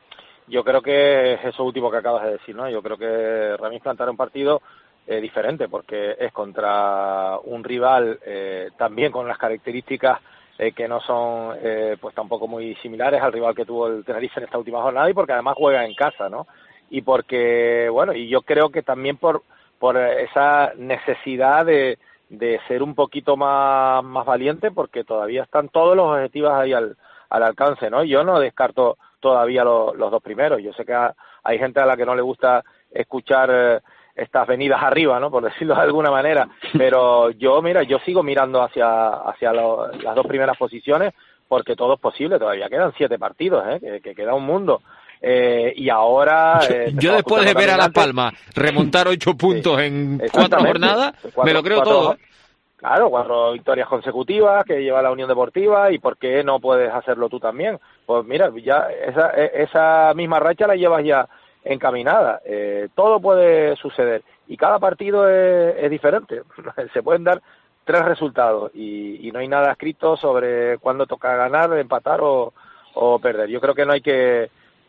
Yo creo que es eso último que acabas de decir, ¿no? Yo creo que Ramis plantará un partido eh, diferente porque es contra un rival eh, también con las características eh, que no son eh, pues tampoco muy similares al rival que tuvo el Tenerife en esta última jornada, y porque además juega en casa, ¿no? Y porque, bueno, y yo creo que también por por esa necesidad de de ser un poquito más más valiente, porque todavía están todos los objetivos ahí al, al alcance, ¿no? Yo no descarto todavía lo, los dos primeros. Yo sé que ha, hay gente a la que no le gusta escuchar eh, estas venidas arriba, ¿no? Por decirlo de alguna manera, pero yo, mira, yo sigo mirando hacia hacia lo, las dos primeras posiciones, porque todo es posible. Todavía quedan siete partidos, ¿eh? Que, que queda un mundo. Eh, y ahora... Eh, yo, yo después de ver a Las Palmas remontar ocho puntos sí, en cuatro jornadas, cuatro, me lo creo cuatro, todo. Claro, cuatro victorias consecutivas que lleva la Unión Deportiva, y ¿por qué no puedes hacerlo tú también? Pues mira, ya esa, esa misma racha la llevas ya encaminada. Eh, todo puede suceder y cada partido es, es diferente. Se pueden dar tres resultados y, y no hay nada escrito sobre cuándo toca ganar, empatar o, o perder. Yo creo que no hay que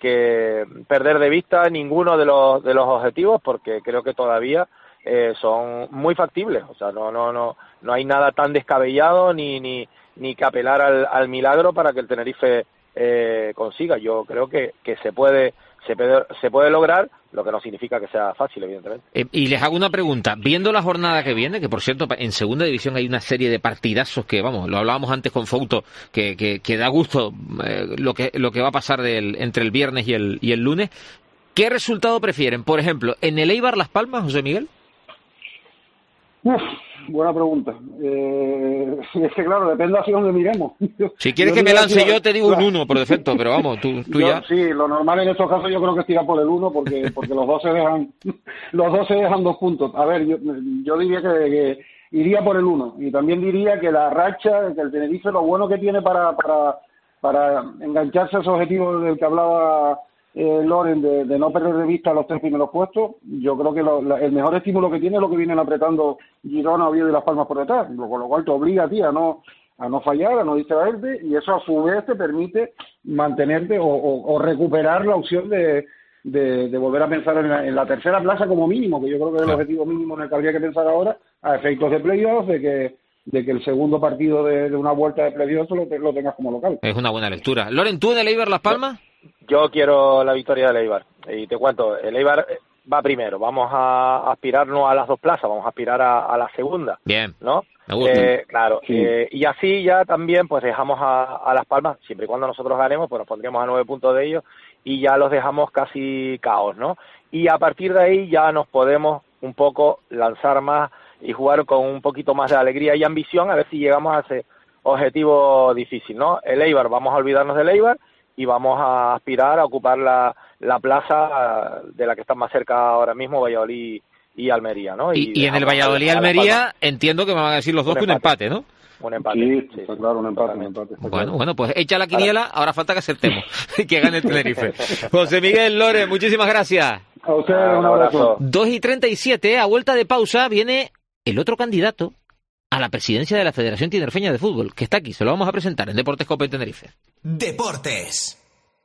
que perder de vista ninguno de los de los objetivos, porque creo que todavía eh, son muy factibles. O sea, no no no no hay nada tan descabellado ni ni ni que apelar al, al milagro para que el Tenerife eh, consiga. Yo creo que, que se puede se puede se puede lograr, lo que no significa que sea fácil, evidentemente. Eh, y les hago una pregunta, viendo la jornada que viene, que por cierto en segunda división hay una serie de partidazos que, vamos, lo hablábamos antes con Fouto, que, que, que da gusto eh, lo que lo que va a pasar del, entre el viernes y el, y el lunes. ¿Qué resultado prefieren? Por ejemplo, ¿en el Eibar Las Palmas, José Miguel? Uf, buena pregunta. Eh, es que claro, depende hacia dónde miremos. Si quieres yo que me lance decir, yo, te digo claro. un uno por defecto, pero vamos, tú, tú yo, ya... Sí, lo normal en estos casos yo creo que es tirar por el uno, porque porque los dos se dejan los dos se dejan dos puntos. A ver, yo, yo diría que, que iría por el uno, y también diría que la racha, que el Tenerife, lo bueno que tiene para para para engancharse a ese objetivo del que hablaba eh, Loren, de, de no perder de vista los tres primeros puestos, yo creo que lo, la, el mejor estímulo que tiene es lo que vienen apretando Girona, Oviedo y Las Palmas por detrás, con lo cual te obliga a ti a no a no fallar, a no distraerte, y eso a su vez te permite mantenerte o, o, o recuperar la opción de, de, de volver a pensar en la, en la tercera plaza como mínimo, que yo creo que es el objetivo mínimo en el que habría que pensar ahora, a efectos de playoffs, de que de que el segundo partido de, de una vuelta de playoffs lo, lo tengas como local. Es una buena lectura. Loren, ¿tú en el Eibar Las Palmas? Yo quiero la victoria del Eibar, y te cuento, el Eibar va primero, vamos a aspirarnos a las dos plazas, vamos a aspirar a, a la segunda. Bien. ¿No? Me gusta. Eh, claro, Sí. eh, y así ya también pues dejamos a, a Las Palmas, siempre y cuando nosotros ganemos, pues nos pondríamos a nueve puntos de ellos y ya los dejamos casi caos, ¿no? Y a partir de ahí ya nos podemos un poco lanzar más y jugar con un poquito más de alegría y ambición, a ver si llegamos a ese objetivo difícil, ¿no? El Eibar, vamos a olvidarnos del Eibar y vamos a aspirar a ocupar la, la plaza de la que está más cerca ahora mismo, Valladolid y Almería, ¿no? Y, y en el Valladolid-Almería entiendo que me van a decir los dos Un que un empate, ¿no? Un empate. Sí, sí, está claro, un empate, un empate. está Bueno, claro. bueno, pues echa la quiniela, ahora falta que acertemos y que gane el Tenerife. José Miguel Loren, muchísimas gracias. A ustedes un abrazo. dos y treinta y siete, a vuelta de pausa, viene el otro candidato a la presidencia de la Federación Tinerfeña de Fútbol, que está aquí, se lo vamos a presentar en Deportes Cope Tenerife. Deportes.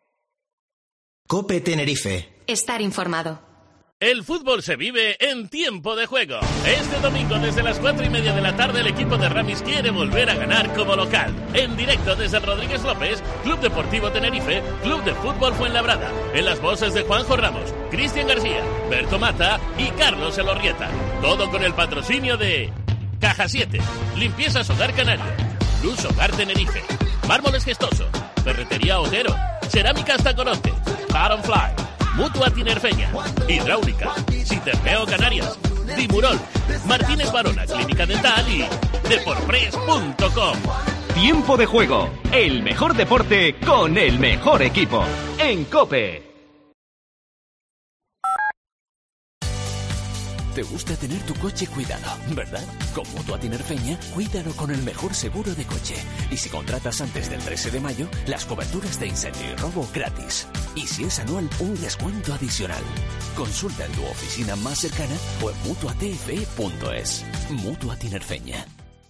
Cope Tenerife. Estar informado. El fútbol se vive en tiempo de juego. Este domingo desde las cuatro y media de la tarde el equipo de Ramis quiere volver a ganar como local. En directo desde el Rodríguez López, Club Deportivo Tenerife, Club de Fútbol Fuenlabrada. En las voces de Juanjo Ramos, Cristian García, Berto Mata y Carlos Elorrieta. Todo con el patrocinio de Caja siete, Limpiezas Hogar Canario, Luz Hogar Tenerife, Mármoles Gestoso, Ferretería Otero, Cerámicas Tacoronte, Car Fly, Mutua Tinerfeña, Hidráulica, Citermeo Canarias, Dimurol, Martínez Barona, Clínica Dental y Deporpress punto com. Tiempo de juego, el mejor deporte con el mejor equipo. En COPE. Te gusta tener tu coche cuidado, ¿verdad? Con Mutua Tinerfeña, cuídalo con el mejor seguro de coche. Y si contratas antes del trece de mayo, las coberturas de incendio y robo gratis. Y si es anual, un descuento adicional. Consulta en tu oficina más cercana o en mutua t f e punto es. Mutua Tinerfeña.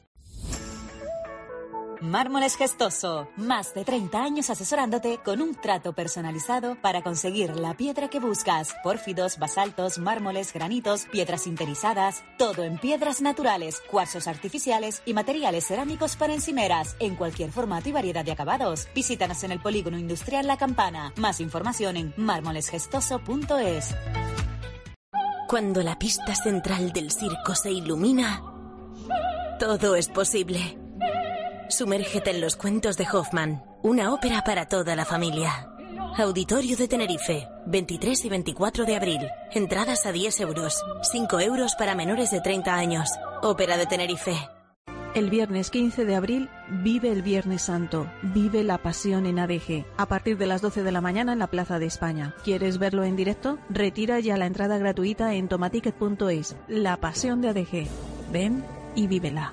Mármoles Gestoso. Más de treinta años asesorándote con un trato personalizado para conseguir la piedra que buscas. Pórfidos, basaltos, mármoles, granitos, piedras sinterizadas. Todo en piedras naturales, cuarzos artificiales y materiales cerámicos para encimeras. En cualquier formato y variedad de acabados. Visítanos en el Polígono Industrial La Campana. Más información en mármoles gestoso punto es. Cuando la pista central del circo se ilumina, todo es posible. Sumérgete en los cuentos de Hoffman, una ópera para toda la familia. Auditorio de Tenerife, veintitrés y veinticuatro de abril. Entradas a diez euros, cinco euros para menores de treinta años. Ópera de Tenerife. El viernes quince de abril, vive el Viernes Santo, vive la Pasión en A D G, a partir de las doce de la mañana en la Plaza de España. ¿Quieres verlo en directo? Retira ya la entrada gratuita en tomaticket punto es. La Pasión de A D G. Ven y vívela.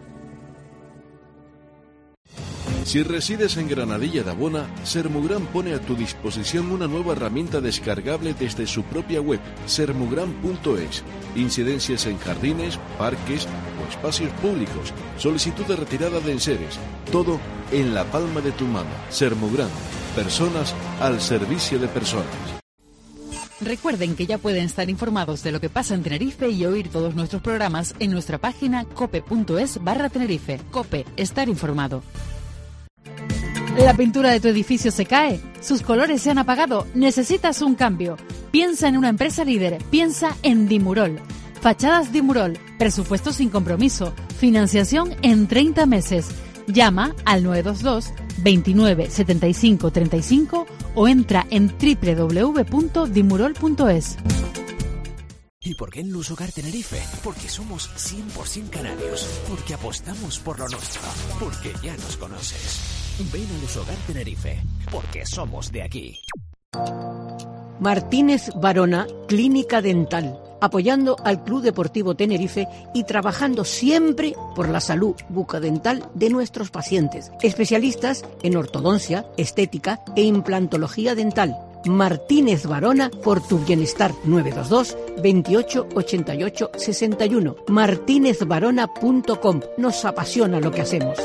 Si resides en Granadilla de Abona, Sermugran pone a tu disposición una nueva herramienta descargable desde su propia web, sermugran punto es. Incidencias en jardines, parques o espacios públicos, solicitud de retirada de enseres, todo en la palma de tu mano. Sermugran, personas al servicio de personas. Recuerden que ya pueden estar informados de lo que pasa en Tenerife y oír todos nuestros programas en nuestra página cope punto es barra Tenerife. Cope, estar informado. ¿La pintura de tu edificio se cae? ¿Sus colores se han apagado? ¿Necesitas un cambio? Piensa en una empresa líder. Piensa en Dimurol. Fachadas Dimurol. Presupuesto sin compromiso. Financiación en treinta meses. Llama al nueve dos dos, veintinueve, setenta y cinco, treinta y cinco o entra en doble u doble u doble u punto dimurol punto es. ¿Y por qué en Luz Hogar Tenerife? Porque somos cien por ciento canarios, porque apostamos por lo nuestro, porque ya nos conoces. Ven a Luz Hogar Tenerife, porque somos de aquí. Martínez Varona, Clínica Dental, apoyando al Club Deportivo Tenerife y trabajando siempre por la salud bucodental de nuestros pacientes. Especialistas en ortodoncia, estética e implantología dental. Martínez Varona, por tu bienestar. Nueve dos dos, veintiocho, ochenta y ocho, sesenta y uno. martínez varona punto com. Nos apasiona lo que hacemos.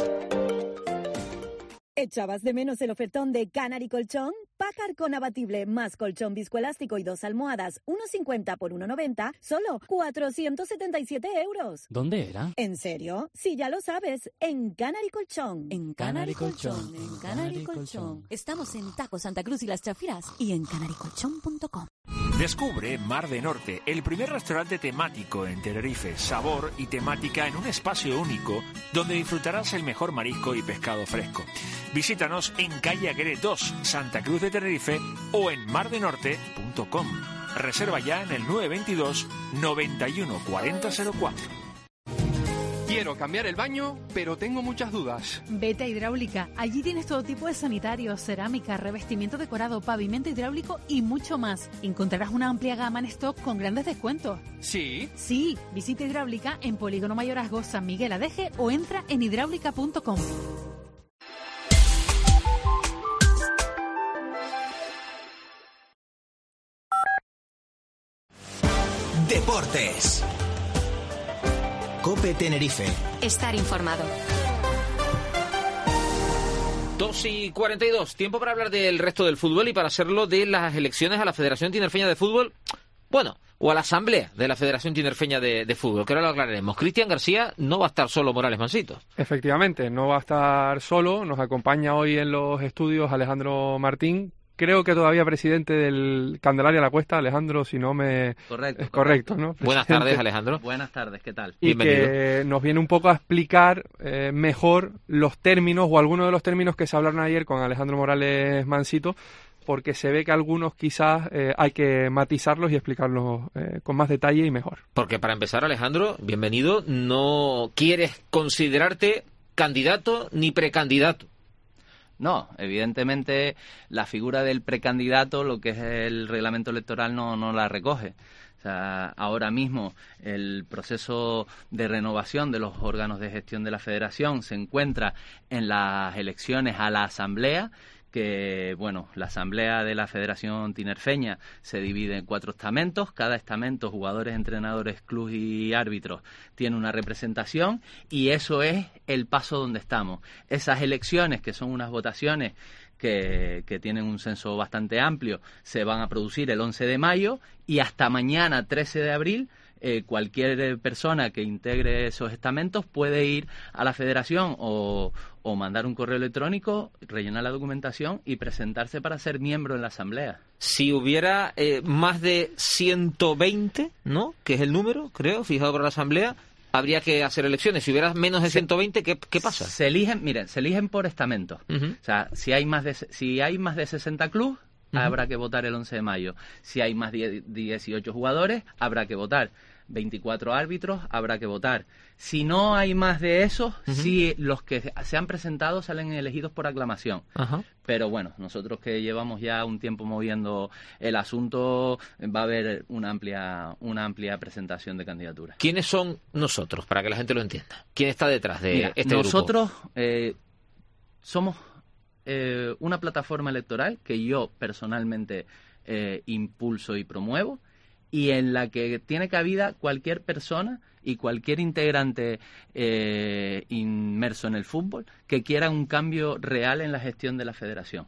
¿Echabas de menos el ofertón de Canary Colchón? Pácar con abatible más colchón viscoelástico y dos almohadas, uno cincuenta por uno noventa, solo cuatrocientos setenta y siete euros. ¿Dónde era? ¿En serio? Si ya lo sabes, en Canary Colchón. En Canary Colchón, en Canary Colchón. Estamos en Taco Santa Cruz y Las Chafiras y en canary colchón punto com. Descubre Mar de Norte, el primer restaurante temático en Tenerife, sabor y temática en un espacio único donde disfrutarás el mejor marisco y pescado fresco. Visítanos en calle Aguirre dos, Santa Cruz de Tenerife o en mar de norte punto com. Reserva ya en el nueve dos dos, noventa y uno, cuarenta cero cuatro. Quiero cambiar el baño, pero tengo muchas dudas. Vete a Hidráulica. Allí tienes todo tipo de sanitarios, cerámica, revestimiento decorado, pavimento hidráulico y mucho más. Encontrarás una amplia gama en stock con grandes descuentos. ¿Sí? Sí. Visita Hidráulica en Polígono Mayorazgo, San Miguel Adeje o entra en hidráulica punto com. Deportes. COPE Tenerife. Estar informado. dos y cuarenta y dos. Tiempo para hablar del resto del fútbol y para hacerlo de las elecciones a la Federación Tinerfeña de Fútbol. Bueno, o a la Asamblea de la Federación Tinerfeña de, de Fútbol, que ahora lo aclararemos. Cristian García, no va a estar solo Morales Mansito. Efectivamente, no va a estar solo. Nos acompaña hoy en los estudios Alejandro Martín. Creo que todavía presidente del Candelaria La Cuesta, Alejandro, si no me... Correcto. Es correcto, ¿no? Presidente. Buenas tardes, Alejandro. Buenas tardes, ¿qué tal? Y Bienvenido. Que nos viene un poco a explicar eh, mejor los términos o algunos de los términos que se hablaron ayer con Alejandro Morales Mansito, porque se ve que algunos quizás eh, hay que matizarlos y explicarlos eh, con más detalle y mejor. Porque para empezar, Alejandro, bienvenido, no quieres considerarte candidato ni precandidato. No, evidentemente la figura del precandidato, lo que es el reglamento electoral, no, no la recoge. O sea, ahora mismo el proceso de renovación de los órganos de gestión de la Federación se encuentra en las elecciones a la Asamblea, que, bueno, la Asamblea de la Federación Tinerfeña se divide en cuatro estamentos. Cada estamento, jugadores, entrenadores, club y árbitros, tiene una representación y eso es el paso donde estamos. Esas elecciones, que son unas votaciones que, que tienen un censo bastante amplio, se van a producir el once de mayo y hasta mañana, trece de abril, Eh, cualquier persona que integre esos estamentos puede ir a la federación o, o mandar un correo electrónico, rellenar la documentación y presentarse para ser miembro en la asamblea. Si hubiera eh, más de ciento veinte, ¿no?, que es el número, creo, fijado por la asamblea, habría que hacer elecciones. Si hubiera menos de ciento veinte, ¿qué, qué pasa? Se eligen, miren, se eligen por estamentos. Uh-huh. O sea, si hay más de si hay más de sesenta clubes, uh-huh, habrá que votar el once de mayo. Si hay más de dieciocho jugadores, habrá que votar. veinticuatro árbitros, habrá que votar. Si no hay más de esos, uh-huh, si los que se han presentado salen elegidos por aclamación. Uh-huh. Pero bueno, nosotros que llevamos ya un tiempo moviendo el asunto, va a haber una amplia una amplia presentación de candidaturas. ¿Quiénes son nosotros, para que la gente lo entienda? ¿Quién está detrás de Mira, este nosotros, grupo? Nosotros eh, somos eh, una plataforma electoral que yo personalmente eh, impulso y promuevo, y en la que tiene cabida cualquier persona y cualquier integrante eh, inmerso en el fútbol que quiera un cambio real en la gestión de la federación.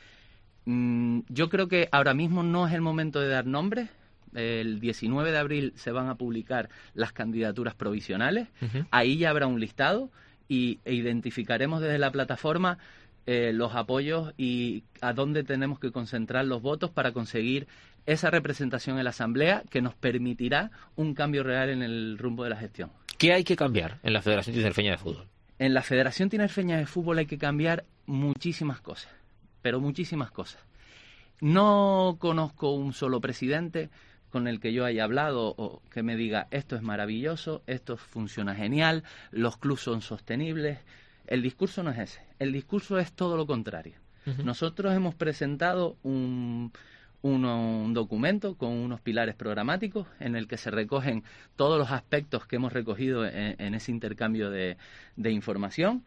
Mm, yo creo que ahora mismo no es el momento de dar nombres. El diecinueve de abril se van a publicar las candidaturas provisionales. Uh-huh. Ahí ya habrá un listado y e identificaremos desde la plataforma eh, los apoyos y a dónde tenemos que concentrar los votos para conseguir esa representación en la Asamblea que nos permitirá un cambio real en el rumbo de la gestión. ¿Qué hay que cambiar en la Federación Tinerfeña de Fútbol? En la Federación Tinerfeña de Fútbol hay que cambiar muchísimas cosas, pero muchísimas cosas. No conozco un solo presidente con el que yo haya hablado o que me diga esto es maravilloso, esto funciona genial, los clubes son sostenibles. El discurso no es ese, el discurso es todo lo contrario. Uh-huh. Nosotros hemos presentado un, un, un documento con unos pilares programáticos en el que se recogen todos los aspectos que hemos recogido en, en ese intercambio de, de información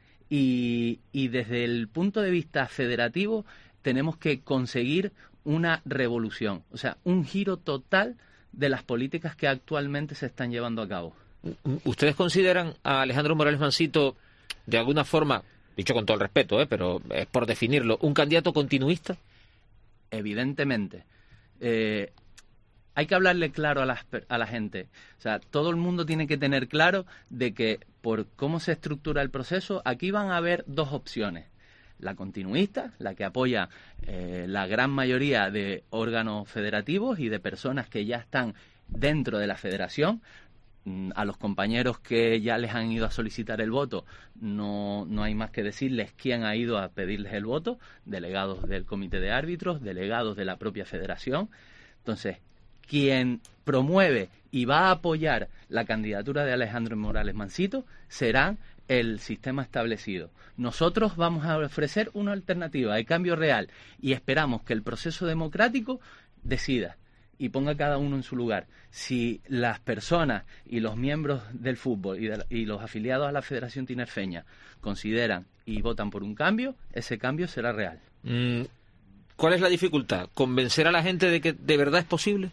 y, y desde el punto de vista federativo tenemos que conseguir una revolución, o sea, un giro total de las políticas que actualmente se están llevando a cabo. ¿Ustedes consideran a Alejandro Morales Mansito, de alguna forma, dicho con todo el respeto, ¿eh? pero es por definirlo, un candidato continuista? Evidentemente. Eh, hay que hablarle claro a la, a la gente. O sea, todo el mundo tiene que tener claro de que por cómo se estructura el proceso, aquí van a haber dos opciones. La continuista, la que apoya eh, la gran mayoría de órganos federativos y de personas que ya están dentro de la federación. A los compañeros que ya les han ido a solicitar el voto, no, no hay más que decirles quién ha ido a pedirles el voto, delegados del comité de árbitros, delegados de la propia federación. Entonces, quien promueve y va a apoyar la candidatura de Alejandro Morales Mansito será el sistema establecido. Nosotros vamos a ofrecer una alternativa de cambio real y esperamos que el proceso democrático decida y ponga cada uno en su lugar. Si las personas y los miembros del fútbol y, de, y los afiliados a la Federación Tinerfeña consideran y votan por un cambio, ese cambio será real. Mm, ¿Cuál es la dificultad? ¿Convencer a la gente de que de verdad es posible?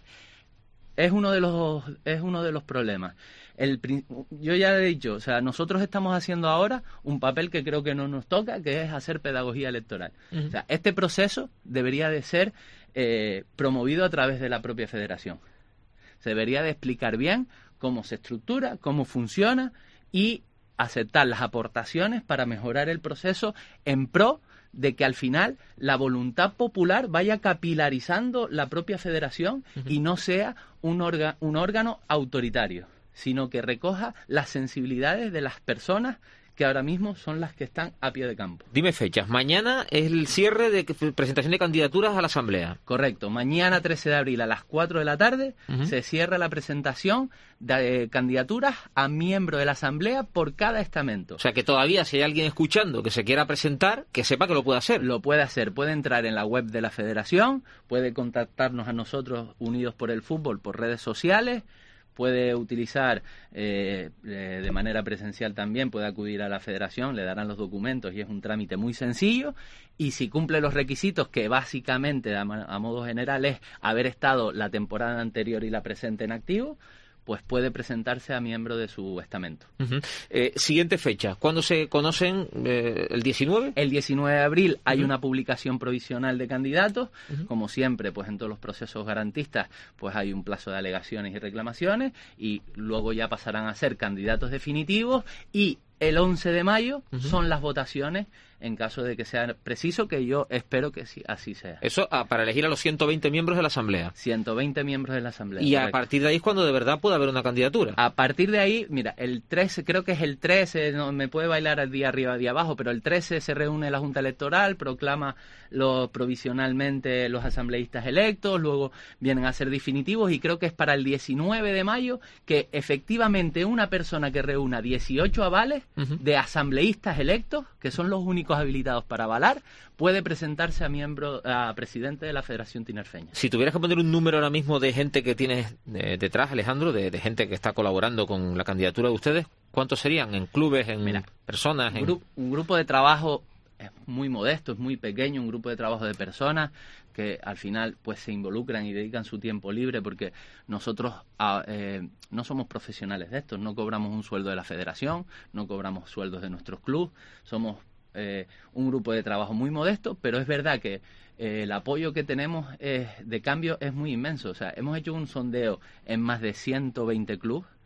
Es uno de los, es uno de los problemas. El, yo ya he dicho, o sea, nosotros estamos haciendo ahora un papel que creo que no nos toca, que es hacer pedagogía electoral. Uh-huh. O sea, este proceso debería de ser eh, promovido a través de la propia federación. Se debería de explicar bien cómo se estructura, cómo funciona y aceptar las aportaciones para mejorar el proceso en pro de que al final la voluntad popular vaya capilarizando la propia federación uh-huh. y no sea un, orga, un órgano autoritario, sino que recoja las sensibilidades de las personas que ahora mismo son las que están a pie de campo. Dime fechas. Mañana es el cierre de presentación de candidaturas a la Asamblea. Correcto. Mañana, trece de abril, a las cuatro de la tarde, uh-huh. se cierra la presentación de eh, candidaturas a miembro de la Asamblea por cada estamento. O sea, que todavía si hay alguien escuchando que se quiera presentar, que sepa que lo puede hacer. Lo puede hacer. Puede entrar en la web de la Federación, puede contactarnos a nosotros, Unidos por el Fútbol, por redes sociales, puede utilizar eh, eh, de manera presencial también, puede acudir a la federación, le darán los documentos y es un trámite muy sencillo. Y si cumple los requisitos, que básicamente a, a modo general es haber estado la temporada anterior y la presente en activo, pues puede presentarse a miembro de su estamento. Uh-huh. Eh, siguiente fecha, ¿cuándo se conocen? Eh, ¿El diecinueve? El diecinueve de abril hay uh-huh. una publicación provisional de candidatos. Uh-huh. Como siempre, pues en todos los procesos garantistas, pues hay un plazo de alegaciones y reclamaciones y luego ya pasarán a ser candidatos definitivos y el once de mayo uh-huh. son las votaciones en caso de que sea preciso, que yo espero que sí, así sea. Eso ah, para elegir a los ciento veinte miembros de la Asamblea. ciento veinte miembros de la Asamblea. Y correcto. A partir de ahí es cuando de verdad puede haber una candidatura. A partir de ahí, mira, el trece, creo que es el trece, no me puede bailar el día arriba, día abajo, pero el trece se reúne la Junta Electoral, proclama lo, provisionalmente los asambleístas electos, luego vienen a ser definitivos y creo que es para el diecinueve de mayo que efectivamente una persona que reúna dieciocho avales uh-huh. de asambleístas electos, que son los únicos habilitados para avalar, puede presentarse a miembro, a presidente de la Federación Tinerfeña. Si tuvieras que poner un número ahora mismo de gente que tienes eh, detrás, Alejandro, de, de gente que está colaborando con la candidatura de ustedes, ¿cuántos serían? ¿En clubes, en Mira, personas? Un, en... Gru- un grupo de trabajo es muy modesto, es muy pequeño, un grupo de trabajo de personas que al final pues se involucran y dedican su tiempo libre porque nosotros eh, no somos profesionales de esto, no cobramos un sueldo de la federación, no cobramos sueldos de nuestros clubes, somos eh, un grupo de trabajo muy modesto, pero es verdad que eh, el apoyo que tenemos eh, de cambio es muy inmenso. O sea, hemos hecho un sondeo en más de ciento veinte clubes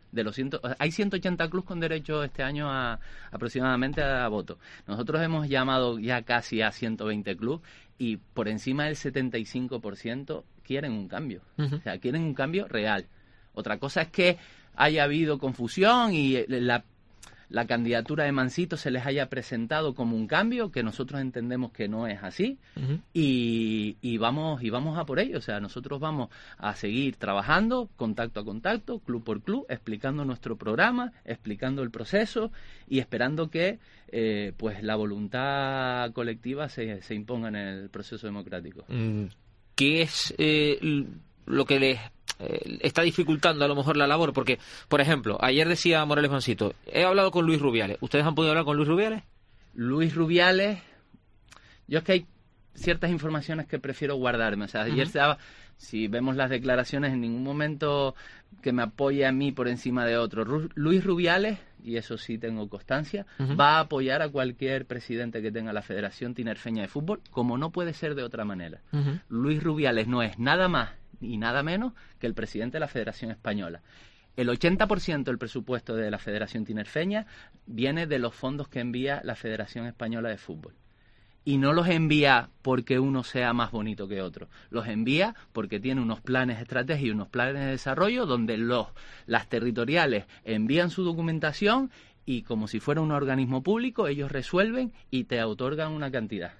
De los ciento, hay ciento ochenta clubes con derecho este año a aproximadamente a voto. Nosotros hemos llamado ya casi a ciento veinte clubes y por encima del setenta y cinco por ciento quieren un cambio. Uh-huh. O sea, quieren un cambio real. Otra cosa es que haya habido confusión y la la candidatura de Mansito se les haya presentado como un cambio, que nosotros entendemos que no es así, uh-huh. y, y vamos y vamos a por ello. O sea, nosotros vamos a seguir trabajando contacto a contacto, club por club, explicando nuestro programa, explicando el proceso y esperando que eh, pues la voluntad colectiva se, se imponga en el proceso democrático. ¿Qué es eh, lo que les Eh, está dificultando a lo mejor la labor? Porque, por ejemplo, ayer decía Morales Mansito, he hablado con Luis Rubiales. ¿Ustedes han podido hablar con Luis Rubiales? Luis Rubiales, yo es que hay ciertas informaciones que prefiero guardarme. O sea, ayer uh-huh. se daba, si vemos las declaraciones, en ningún momento que me apoye a mí por encima de otro. Ru- Luis Rubiales, y eso sí tengo constancia, uh-huh. va a apoyar a cualquier presidente que tenga la Federación Tinerfeña de Fútbol, como no puede ser de otra manera. Uh-huh. Luis Rubiales no es nada más y nada menos que el presidente de la Federación Española. El ochenta por ciento del presupuesto de la Federación Tinerfeña viene de los fondos que envía la Federación Española de Fútbol. Y no los envía porque uno sea más bonito que otro. Los envía porque tiene unos planes estratégicos y unos planes de desarrollo donde los, las territoriales envían su documentación y, como si fuera un organismo público, ellos resuelven y te otorgan una cantidad.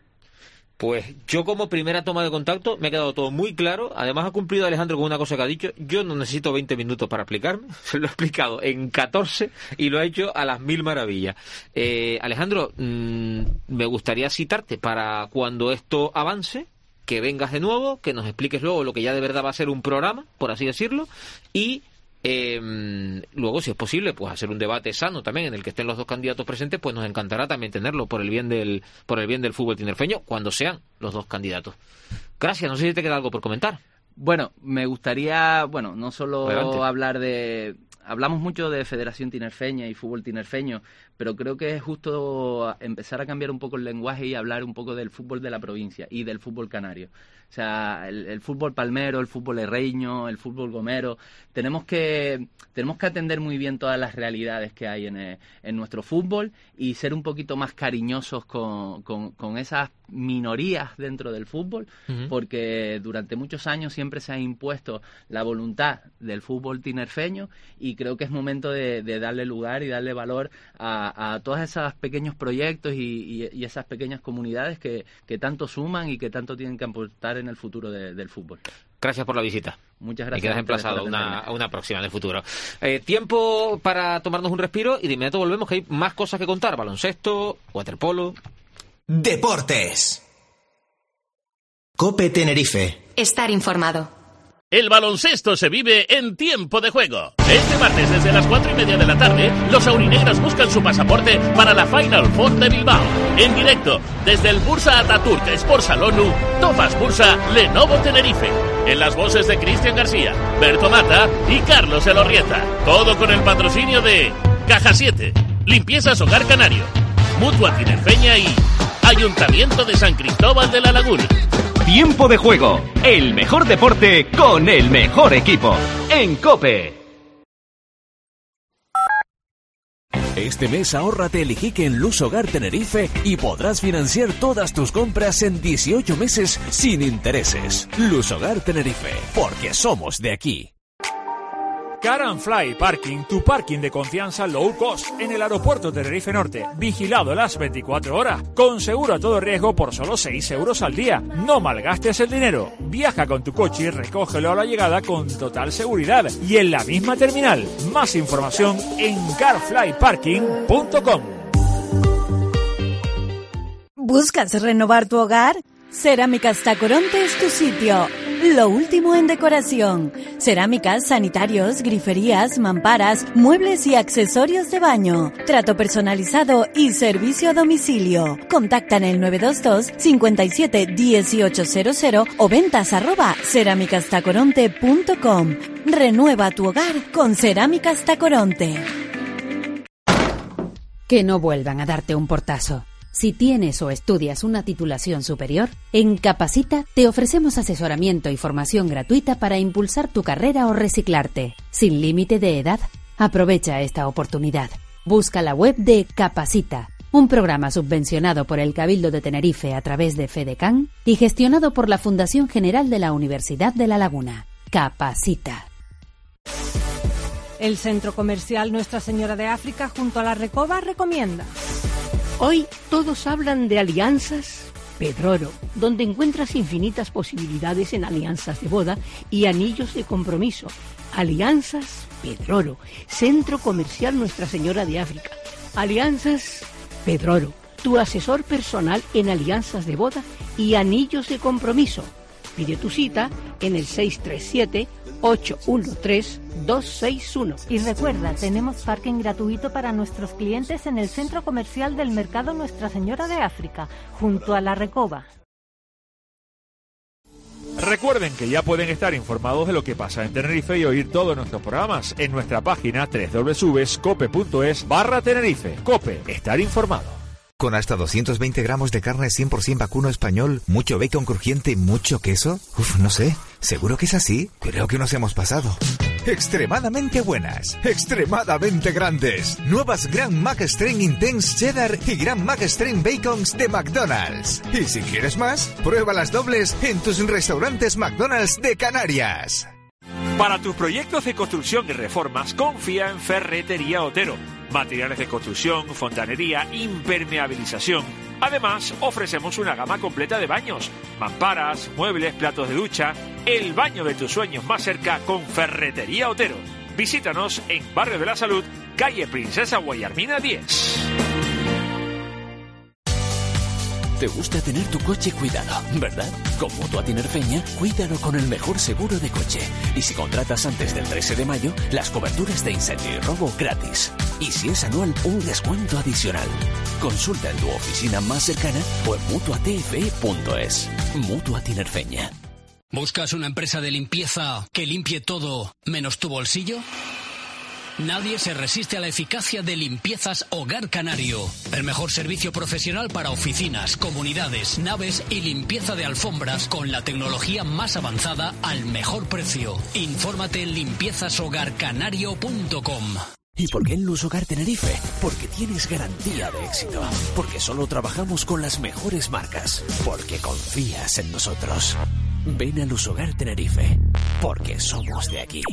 Pues yo, como primera toma de contacto, me ha quedado todo muy claro. Además ha cumplido Alejandro con una cosa que ha dicho. Yo no necesito veinte minutos para explicarme. Se lo he explicado en catorce y lo ha hecho a las mil maravillas. Eh, Alejandro, mmm, me gustaría citarte para cuando esto avance, que vengas de nuevo, que nos expliques luego lo que ya de verdad va a ser un programa, por así decirlo, y Eh, luego, si es posible, pues hacer un debate sano también en el que estén los dos candidatos presentes. Pues nos encantará también tenerlo por el bien del por el bien del fútbol tinerfeño cuando sean los dos candidatos. Gracias. No sé si te queda algo por comentar. Bueno, me gustaría, bueno, no solo Adelante. hablar de... Hablamos mucho de Federación Tinerfeña y fútbol tinerfeño, pero creo que es justo empezar a cambiar un poco el lenguaje y hablar un poco del fútbol de la provincia y del fútbol canario. O sea, el, el fútbol palmero, el fútbol herreño, el fútbol gomero, tenemos que tenemos que atender muy bien todas las realidades que hay en, en nuestro fútbol y ser un poquito más cariñosos con, con, con esas minorías dentro del fútbol, uh-huh. porque durante muchos años siempre se ha impuesto la voluntad del fútbol tinerfeño y creo que es momento de, de darle lugar y darle valor a, a todos esos pequeños proyectos y, y, y esas pequeñas comunidades que, que tanto suman y que tanto tienen que aportar en el futuro de, del fútbol. Gracias por la visita. Muchas gracias. Y quedas emplazado a una, a una próxima en el futuro. Eh, tiempo para tomarnos un respiro y de inmediato volvemos, que hay más cosas que contar. Baloncesto, waterpolo. Deportes. COPE Tenerife. Estar informado. El baloncesto se vive en tiempo de juego. Este martes, desde las cuatro y media de la tarde, los aurinegros buscan su pasaporte para la Final Four de Bilbao. En directo, desde el Bursa Ataturk Sport Salonu, Tofas Bursa, Lenovo Tenerife. En las voces de Cristian García, Berto Mata y Carlos Elorrieta. Todo con el patrocinio de Caja siete, Limpiezas Hogar Canario, Mutua Tinerfeña y Ayuntamiento de San Cristóbal de la Laguna. Tiempo de juego, el mejor deporte con el mejor equipo, en COPE. Este mes ahórrate el Iquique en Luz Hogar Tenerife y podrás financiar todas tus compras en dieciocho meses sin intereses. Luz Hogar Tenerife, porque somos de aquí. Car and Fly Parking, tu parking de confianza low cost en el aeropuerto Tenerife Norte, vigilado las veinticuatro horas, con seguro a todo riesgo por solo seis euros al día. No malgastes el dinero. Viaja con tu coche y recógelo a la llegada con total seguridad y en la misma terminal. Más información en car fly parking punto com. ¿Buscas renovar tu hogar? Cerámicas Tacoronte es tu sitio. Lo último en decoración. Cerámicas, sanitarios, griferías, mamparas, muebles y accesorios de baño. Trato personalizado y servicio a domicilio. Contacta en el nueve dos dos, cinco siete, uno ocho cero cero o ventas arroba cerámicas tacoronte punto com. Renueva tu hogar con Cerámicas Tacoronte. Que no vuelvan a darte un portazo. Si tienes o estudias una titulación superior, en Capacita te ofrecemos asesoramiento y formación gratuita para impulsar tu carrera o reciclarte, sin límite de edad. Aprovecha esta oportunidad. Busca la web de Capacita, un programa subvencionado por el Cabildo de Tenerife a través de FEDECAN y gestionado por la Fundación General de la Universidad de La Laguna. Capacita. El centro comercial Nuestra Señora de África junto a la Recoba recomienda. Hoy todos hablan de alianzas Pedroro, donde encuentras infinitas posibilidades en alianzas de boda y anillos de compromiso. Alianzas Pedroro, Centro Comercial Nuestra Señora de África. Alianzas Pedroro, tu asesor personal en alianzas de boda y anillos de compromiso. Pide tu cita en el seis tres siete, ocho uno tres, dos seis uno. Y recuerda, tenemos parking gratuito para nuestros clientes en el Centro Comercial del Mercado Nuestra Señora de África, junto a la Recoba. Recuerden que ya pueden estar informados de lo que pasa en Tenerife y oír todos nuestros programas en nuestra página doble u doble u doble u punto cope punto es barra Tenerife. Cope, estar informado. Con hasta doscientos veinte gramos de carne cien por ciento vacuno español, mucho bacon crujiente y mucho queso. Uf, no sé. ¿Seguro que es así? Creo que nos hemos pasado. Extremadamente buenas, extremadamente grandes. Nuevas Grand Mac Strain Intense Cheddar y Grand Mac Strain Bacons de McDonald's. Y si quieres más, prueba las dobles en tus restaurantes McDonald's de Canarias. Para tus proyectos de construcción y reformas, confía en Ferretería Otero. Materiales de construcción, fontanería, impermeabilización. Además, ofrecemos una gama completa de baños, mamparas, muebles, platos de ducha. El baño de tus sueños más cerca con Ferretería Otero. Visítanos en Barrio de la Salud, calle Princesa Guayarmina diez. Te gusta tener tu coche cuidado, ¿verdad? Con Mutua Tinerfeña, cuídalo con el mejor seguro de coche. Y si contratas antes del trece de mayo, las coberturas de incendio y robo gratis. Y si es anual, un descuento adicional. Consulta en tu oficina más cercana o en mutua t f e punto es. Mutua Tinerfeña. ¿Buscas una empresa de limpieza que limpie todo menos tu bolsillo? Nadie se resiste a la eficacia de Limpiezas Hogar Canario. El mejor servicio profesional para oficinas, comunidades, naves y limpieza de alfombras con la tecnología más avanzada al mejor precio. Infórmate en limpiezas hogar canario punto com. ¿Y por qué en Luz Hogar Tenerife? Porque tienes garantía de éxito. Porque solo trabajamos con las mejores marcas. Porque confías en nosotros. Ven a Luz Hogar Tenerife. Porque somos de aquí.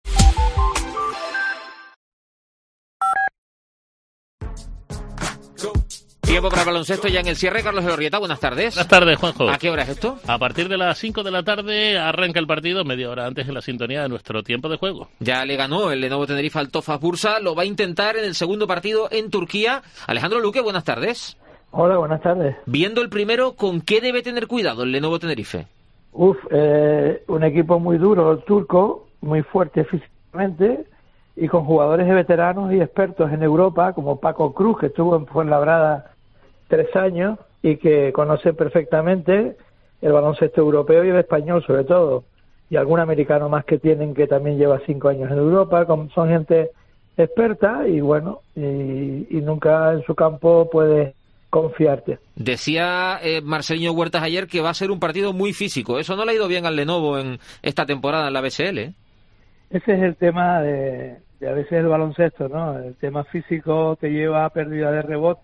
Tiempo para baloncesto ya en el cierre. Carlos Elorrieta, buenas tardes. Buenas tardes, Juanjo. ¿A qué hora es esto? A partir de las cinco de la tarde arranca el partido, media hora antes en la sintonía de nuestro tiempo de juego. Ya le ganó el Lenovo Tenerife al Tofas Bursa, lo va a intentar en el segundo partido en Turquía. Alejandro Luque, buenas tardes. Hola, buenas tardes. Viendo el primero, ¿con qué debe tener cuidado el Lenovo Tenerife? Uf, eh, un equipo muy duro, el turco, muy fuerte físicamente y con jugadores veteranos y expertos en Europa, como Paco Cruz, que estuvo en Fuenlabrada tres años y que conoce perfectamente el baloncesto europeo y el español sobre todo, y algún americano más que tienen que también lleva cinco años en Europa. Son gente experta y bueno, y, y nunca en su campo puedes confiarte. Decía eh, Marcelinho Huertas ayer que va a ser un partido muy físico. Eso no le ha ido bien al Lenovo en esta temporada en la B S L, ¿eh? Ese es el tema de, de a veces el baloncesto, ¿no? El tema físico te lleva a pérdida de rebote,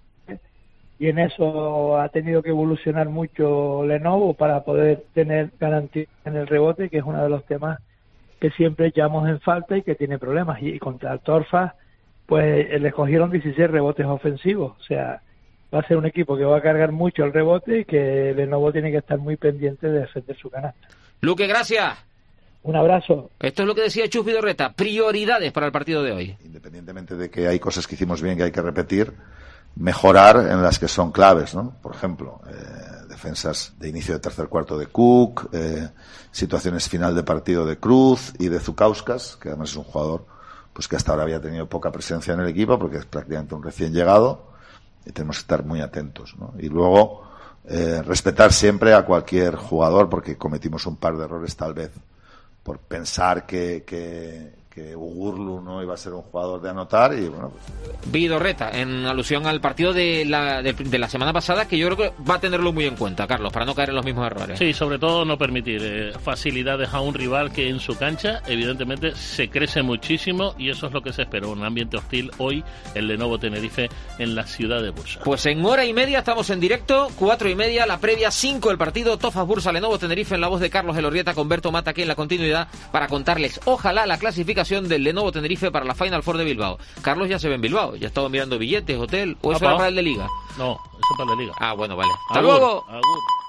y en eso ha tenido que evolucionar mucho Lenovo para poder tener garantía en el rebote, que es uno de los temas que siempre echamos en falta y que tiene problemas. Y contra el Torfas, pues le cogieron dieciséis rebotes ofensivos. O sea, va a ser un equipo que va a cargar mucho el rebote y que Lenovo tiene que estar muy pendiente de defender su canasta. Luque, gracias. Un abrazo. Esto es lo que decía Chus Vidorreta, prioridades para el partido de hoy. Independientemente de que hay cosas que hicimos bien que hay que repetir, mejorar en las que son claves, ¿no? Por ejemplo, eh, defensas de inicio de tercer cuarto de Cook, eh, situaciones final de partido de Cruz y de Zukauskas, que además es un jugador pues que hasta ahora había tenido poca presencia en el equipo porque es prácticamente un recién llegado, y tenemos que estar muy atentos, ¿no? Y luego eh, respetar siempre a cualquier jugador, porque cometimos un par de errores tal vez por pensar que, que, que Ugurlu no iba a ser un jugador de anotar y bueno pues... Vidorreta, en alusión al partido de la, de, de la semana pasada, que yo creo que va a tenerlo muy en cuenta, Carlos, para no caer en los mismos errores. Sí, sobre todo no permitir eh, facilidades a un rival que en su cancha evidentemente se crece muchísimo, y eso es lo que se esperó, un ambiente hostil hoy en Lenovo Tenerife en la ciudad de Bursa. Pues en hora y media estamos en directo, cuatro y media, la previa, cinco el partido, Tofas Bursa Lenovo Tenerife, en la voz de Carlos Elorrieta con Berto Mata aquí en la continuidad para contarles, ojalá, la clasificación del Lenovo Tenerife para la Final Four de Bilbao. Carlos ya se ve en Bilbao, ya estaba mirando billetes, hotel, o eso era para el de Liga. No, eso es para el de Liga. Ah, bueno, vale. Hasta Agur, luego. agur.